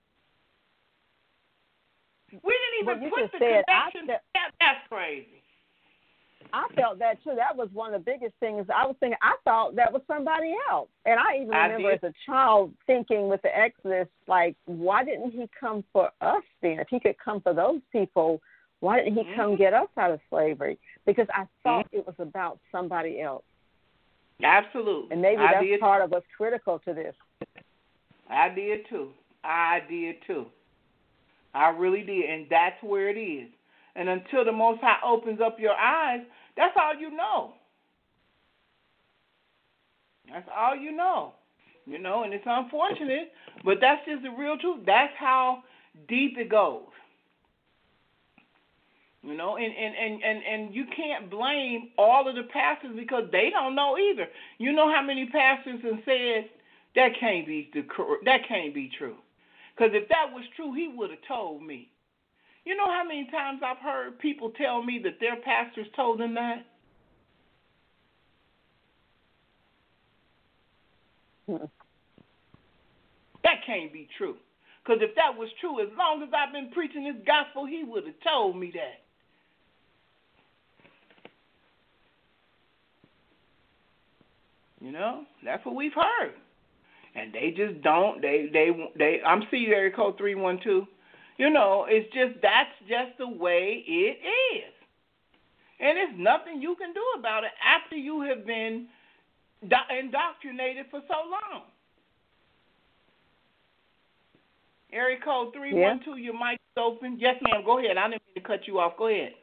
We didn't even well, put the said, connection. Felt, that, that's crazy. I felt that too. That was one of the biggest things. I was thinking. I thought that was somebody else, and I even I remember did. as a child thinking with the Exodus, like, why didn't he come for us then? If he could come for those people, why didn't he mm-hmm. come get us out of slavery? Because I thought mm-hmm. it was about somebody else. Absolutely. And maybe I that's did. part of what's critical to this. I did too. I did too. I really did. And that's where it is. And until the Most High opens up your eyes, that's all you know. That's all you know. You know, and it's unfortunate, but that's just the real truth. That's how deep it goes. You know, and, and, and, and, and you can't blame all of the pastors because they don't know either. You know how many pastors have said that can't be the that can't be true. Because if that was true, he would have told me. You know how many times I've heard people tell me that their pastors told them that? Hmm. That can't be true. Because if that was true, as long as I've been preaching this gospel, he would have told me that. You know, that's what we've heard. And they just don't, they, they, they, I'm C U area code three one two. You know, it's just, that's just the way it is. And there's nothing you can do about it after you have been do- indoctrinated for so long. Area code three one two, yeah. Your mic is open. Yes, ma'am, go ahead. I didn't mean to cut you off. Go ahead.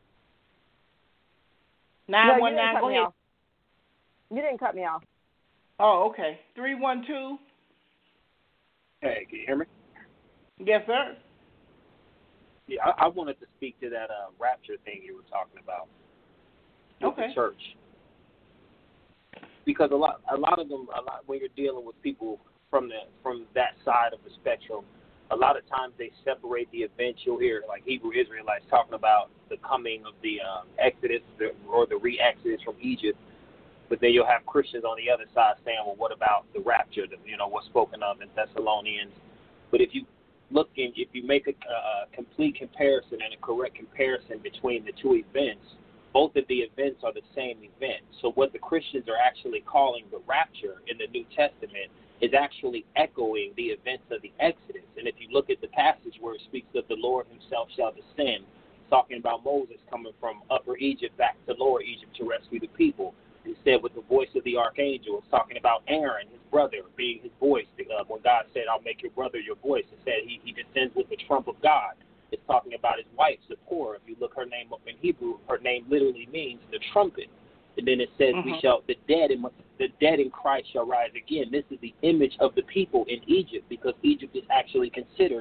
nine one nine, no, go ahead. Off. You didn't cut me off. Oh, okay. three one two. Hey, can you hear me? Yes, sir. Yeah, I, I wanted to speak to that uh, rapture thing you were talking about with okay. the church, because a lot, a lot of them, a lot when you're dealing with people from the from that side of the spectrum, a lot of times they separate the events. You'll hear like Hebrew Israelites talking about the coming of the um, Exodus the, or the re-Exodus from Egypt, but then you'll have Christians on the other side saying, well, what about the rapture, the, you know, what's spoken of in Thessalonians? But if you look in, if you make a, a complete comparison and a correct comparison between the two events, both of the events are the same event. So what the Christians are actually calling the rapture in the New Testament is actually echoing the events of the Exodus. And if you look at the passage where it speaks of the Lord himself shall descend, talking about Moses coming from Upper Egypt back to Lower Egypt to rescue the people. Instead, with the voice of the archangel, it's talking about Aaron, his brother, being his voice. Uh, when God said, I'll make your brother your voice, it said he, he descends with the trump of God. It's talking about his wife, Zipporah. If you look her name up in Hebrew, her name literally means the trumpet. And then it says, mm-hmm. we shall, the dead, in, the dead in Christ shall rise again. This is the image of the people in Egypt, because Egypt is actually considered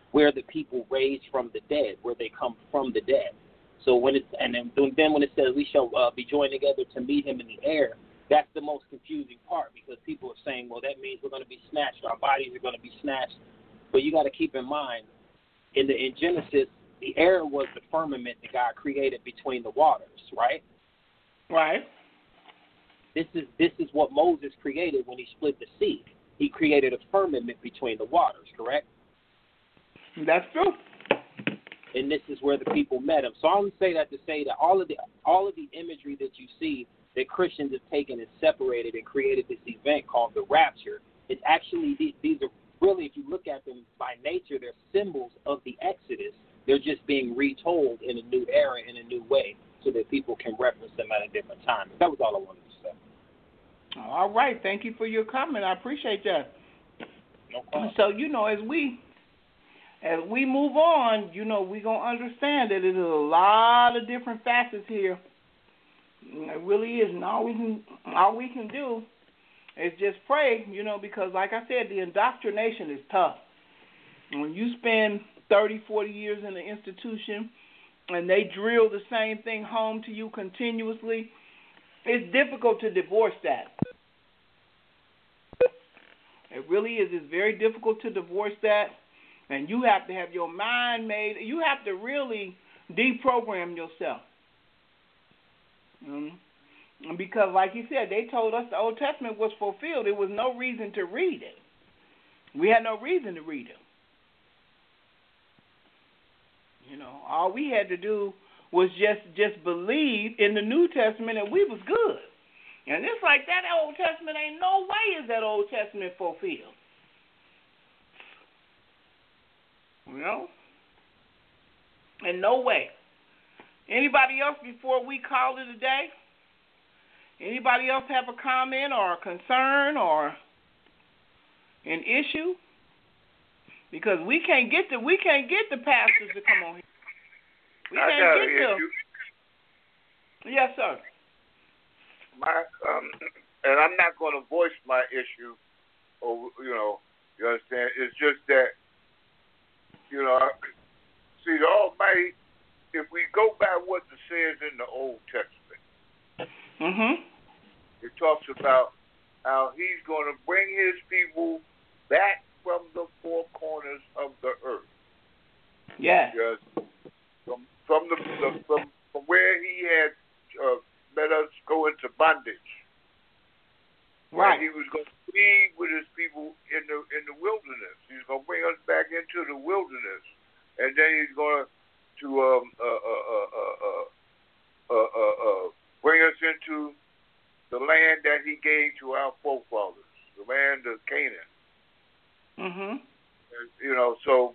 where the people raised from the dead, where they come from the dead. So when it's and then, then when it says we shall uh, be joined together to meet him in the air, that's the most confusing part, because people are saying, well, that means we're going to be snatched, our bodies are going to be snatched. But you got to keep in mind, in the in Genesis, the air was the firmament that God created between the waters, right? Right. This is this is what Moses created when he split the sea. He created a firmament between the waters, correct? That's true. And this is where the people met him. So I only say that to say that all of the all of the imagery that you see that Christians have taken and separated and created this event called the rapture, it's actually these are really, if you look at them by nature, they're symbols of the Exodus. They're just being retold in a new era, in a new way, so that people can reference them at a different time. That was all I wanted to say. All right. Thank you for your comment. I appreciate that. No problem. So, you know, as we as we move on, you know, we're going to understand that there's a lot of different facets here. It really is. And all we can, all we can do is just pray, you know, because like I said, the indoctrination is tough. When you spend thirty, forty years in an institution and they drill the same thing home to you continuously, it's difficult to divorce that. It really is. It's very difficult to divorce that. And you have to have your mind made. You have to really deprogram yourself. Mm-hmm. Because, like you said, they told us the Old Testament was fulfilled. There was no reason to read it. We had no reason to read it. You know, all we had to do was just, just believe in the New Testament and we was good. And it's like that Old Testament, ain't no way is that Old Testament fulfilled. You know? In no way. Anybody else before we call it a day? Anybody else have a comment or a concern or an issue? Because we can't get the we can't get the pastors to come on here. We I can't got get an them. issue. Yes, sir. My um, and I'm not going to voice my issue, or you know, you understand? It's just that, you know, see the Almighty. If we go by what it says in the Old Testament, Mhm. it talks about how He's going to bring His people back from the four corners of the earth. Yeah. Yes. From from the, the from from where He had uh, let us go into bondage. Right. And He was going to be with His people in the in the wilderness. He's going to bring us back into the wilderness, and then He's going to to um uh uh uh uh uh, uh, uh, uh bring us into the land that He gave to our forefathers, the land of Canaan. Mhm. And, you know, so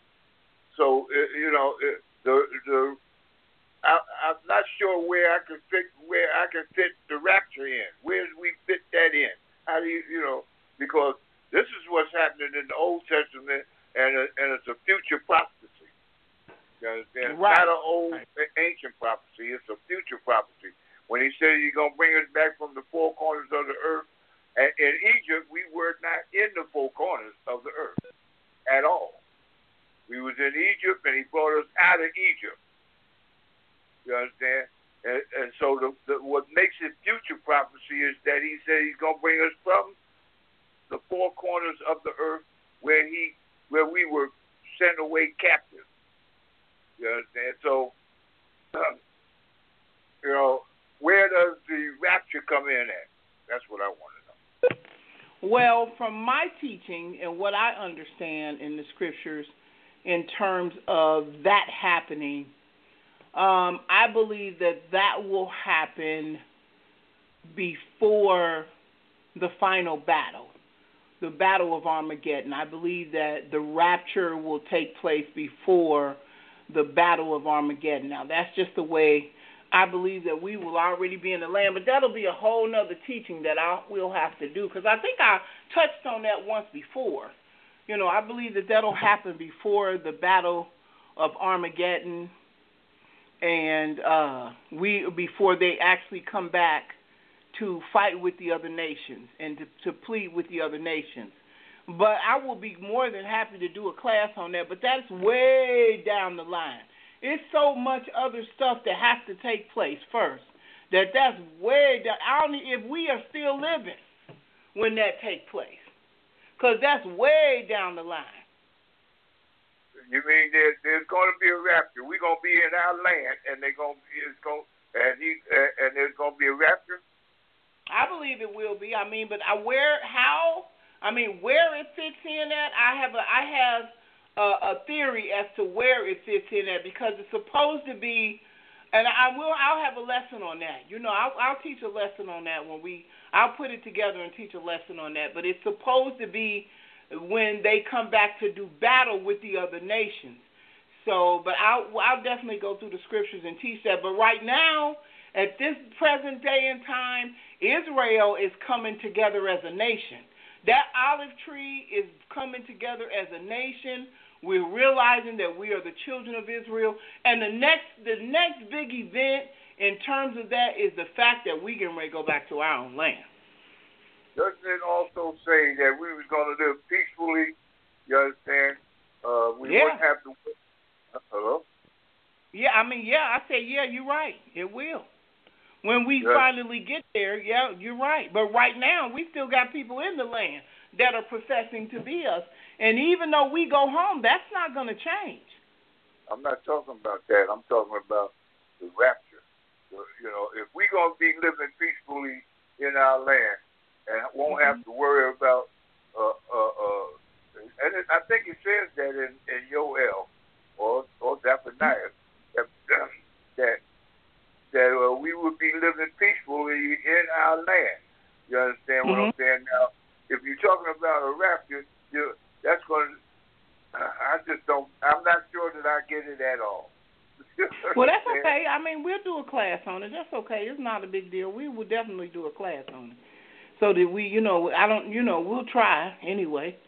so uh, you know uh, the the I, I'm not sure where I can fit where I can fit the rapture in. Where do we fit that in? How do you you know? Because this is what's happening in the Old Testament, and a, and it's a future prophecy. You understand? Right. It's not an old ancient prophecy. It's a future prophecy. When He said He's gonna bring us back from the four corners of the earth, and in Egypt we were not in the four corners of the earth at all. We was in Egypt, and He brought us out of Egypt. You understand? And, and so the, the, what makes it future prophecy is that He said He's going to bring us from the four corners of the earth where he, where we were sent away captive. You understand? So, um, you know, where does the rapture come in at? That's what I want to know. Well, from my teaching and what I understand in the scriptures in terms of that happening, Um, I believe that that will happen before the final battle, the Battle of Armageddon. I believe that the rapture will take place before the Battle of Armageddon. Now, that's just the way I believe that we will already be in the land, but that'll be a whole nother teaching that I will have to do, because I think I touched on that once before. You know, I believe that that'll happen before the Battle of Armageddon, and uh, we before they actually come back to fight with the other nations and to, to plead with the other nations. But I will be more than happy to do a class on that. But that's way down the line. It's so much other stuff that has to take place first. That that's way down. I don't, if we are still living when that take place, because that's way down the line. You mean there's, there's going to be a rapture? We're going to be in our land, and they're going to it's going and he uh, and there's going to be a rapture. I believe it will be. I mean, but I where how I mean where it fits in at. I have a I have a, a theory as to where it fits in at, because it's supposed to be. And I will. I'll have a lesson on that. You know, I'll, I'll teach a lesson on that when we. I'll put it together and teach a lesson on that. But it's supposed to be when they come back to do battle with the other nations. So, but I'll, I'll definitely go through the scriptures and teach that. But right now, at this present day and time, Israel is coming together as a nation. That olive tree is coming together as a nation. We're realizing that we are the children of Israel. And the next the next big event in terms of that is the fact that we can ready to go back to our own land. Doesn't it also say that we was going to live peacefully? You understand? Uh, we yeah. wouldn't have to... Uh, hello? Yeah, I mean, yeah, I say, yeah, you're right. It will. When we yes. finally get there, yeah, you're right. But right now, we still got people in the land that are professing to be us. And even though we go home, that's not going to change. I'm not talking about that. I'm talking about the rapture. You know, if we're going to be living peacefully in our land and won't have to worry about, uh, uh, uh, and it, I think it says that in, in Yoel or, or Zephaniah, that, that, that uh, we would be living peacefully in our land. You understand what mm-hmm. I'm saying? Now, if you're talking about a rapture, you that's going to, I just don't, I'm not sure that I get it at all. Well, that's okay. I mean, we'll do a class on it. That's okay. It's not a big deal. We will definitely do a class on it. So that we, you know, I don't, you know, we'll try anyway.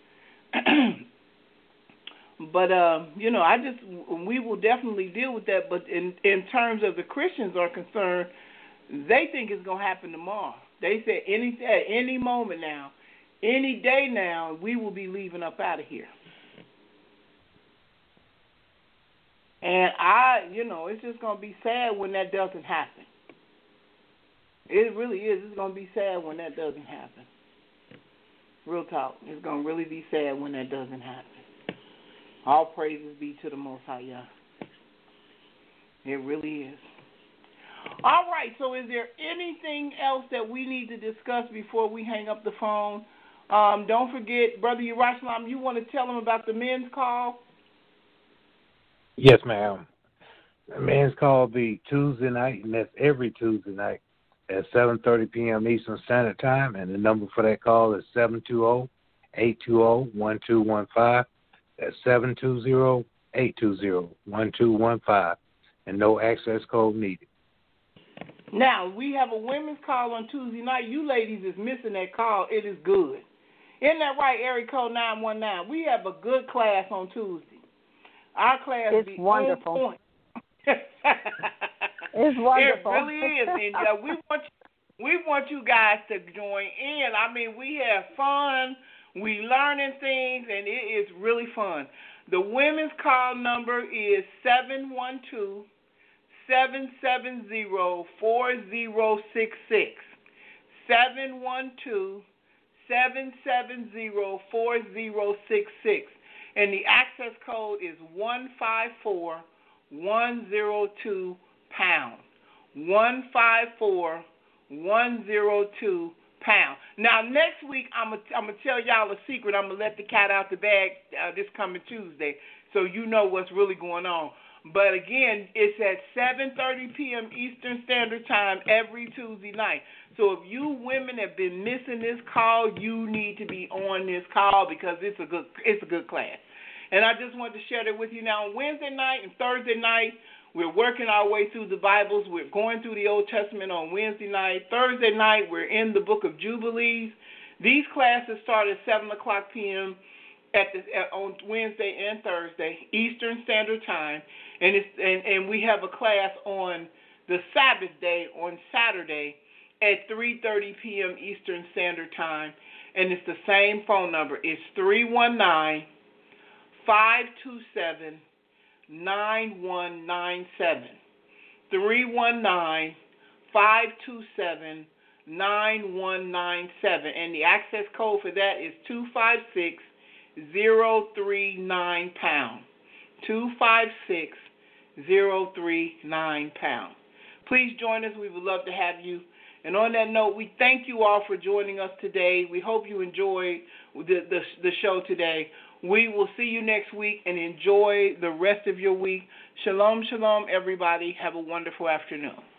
But, uh, you know, I just, we will definitely deal with that. But in, in terms of the Christians are concerned, they think it's going to happen tomorrow. They say any at any moment now, any day now, we will be leaving up out of here. And I, you know, it's just going to be sad when that doesn't happen. It really is. It's going to be sad when that doesn't happen. Real talk. It's going to really be sad when that doesn't happen. All praises be to the Most High, Yah. It really is. All right, so is there anything else that we need to discuss before we hang up the phone? Um, don't forget, Brother Yerushalayim, you want to tell them about the men's call? Yes, ma'am. The men's call will be Tuesday night, and that's every Tuesday night at seven thirty p.m. Eastern Standard Time, and the number for that call is seven two zero, eight two zero, one two one five. That's seven two zero, eight two zero, one two one five, and no access code needed. Now, we have a women's call on Tuesday night. You ladies is missing that call. It is good. Isn't that right, area code nine one nine? We have a good class on Tuesday. Our class it's be wonderful. on point. It's wonderful. It really is. And uh, we want you, we want you guys to join in. I mean, we have fun. We learning things, and it is really fun. The women's call number is seven one two, seven seven zero, four zero six six. seven one two, seven seven zero, four zero six six. And the access code is one five four, one zero two pound. one five four, one zero two pound. Now, next week, I'm going I'm to tell y'all a secret. I'm going to let the cat out the bag uh, this coming Tuesday so you know what's really going on. But, again, it's at seven thirty p.m. Eastern Standard Time every Tuesday night. So if you women have been missing this call, you need to be on this call because it's a good it's a good class. And I just wanted to share that with you. Now, on Wednesday night and Thursday night, we're working our way through the Bibles. We're going through the Old Testament on Wednesday night. Thursday night, we're in the book of Jubilees. These classes start at seven o'clock p.m. At the, at, on Wednesday and Thursday, Eastern Standard Time. And, it's, and, and we have a class on the Sabbath day on Saturday at three thirty p.m. Eastern Standard Time. And it's the same phone number. It's three one nine, five two seven, nine one nine seven. three one nine, five two seven, nine one nine seven. And the access code for that is two five six, zero three nine pound. two five six, zero three nine pound. Please join us. We would love to have you. And on that note, we thank you all for joining us today. We hope you enjoyed the, the, the show today. We will see you next week and enjoy the rest of your week. Shalom, shalom, everybody. Have a wonderful afternoon.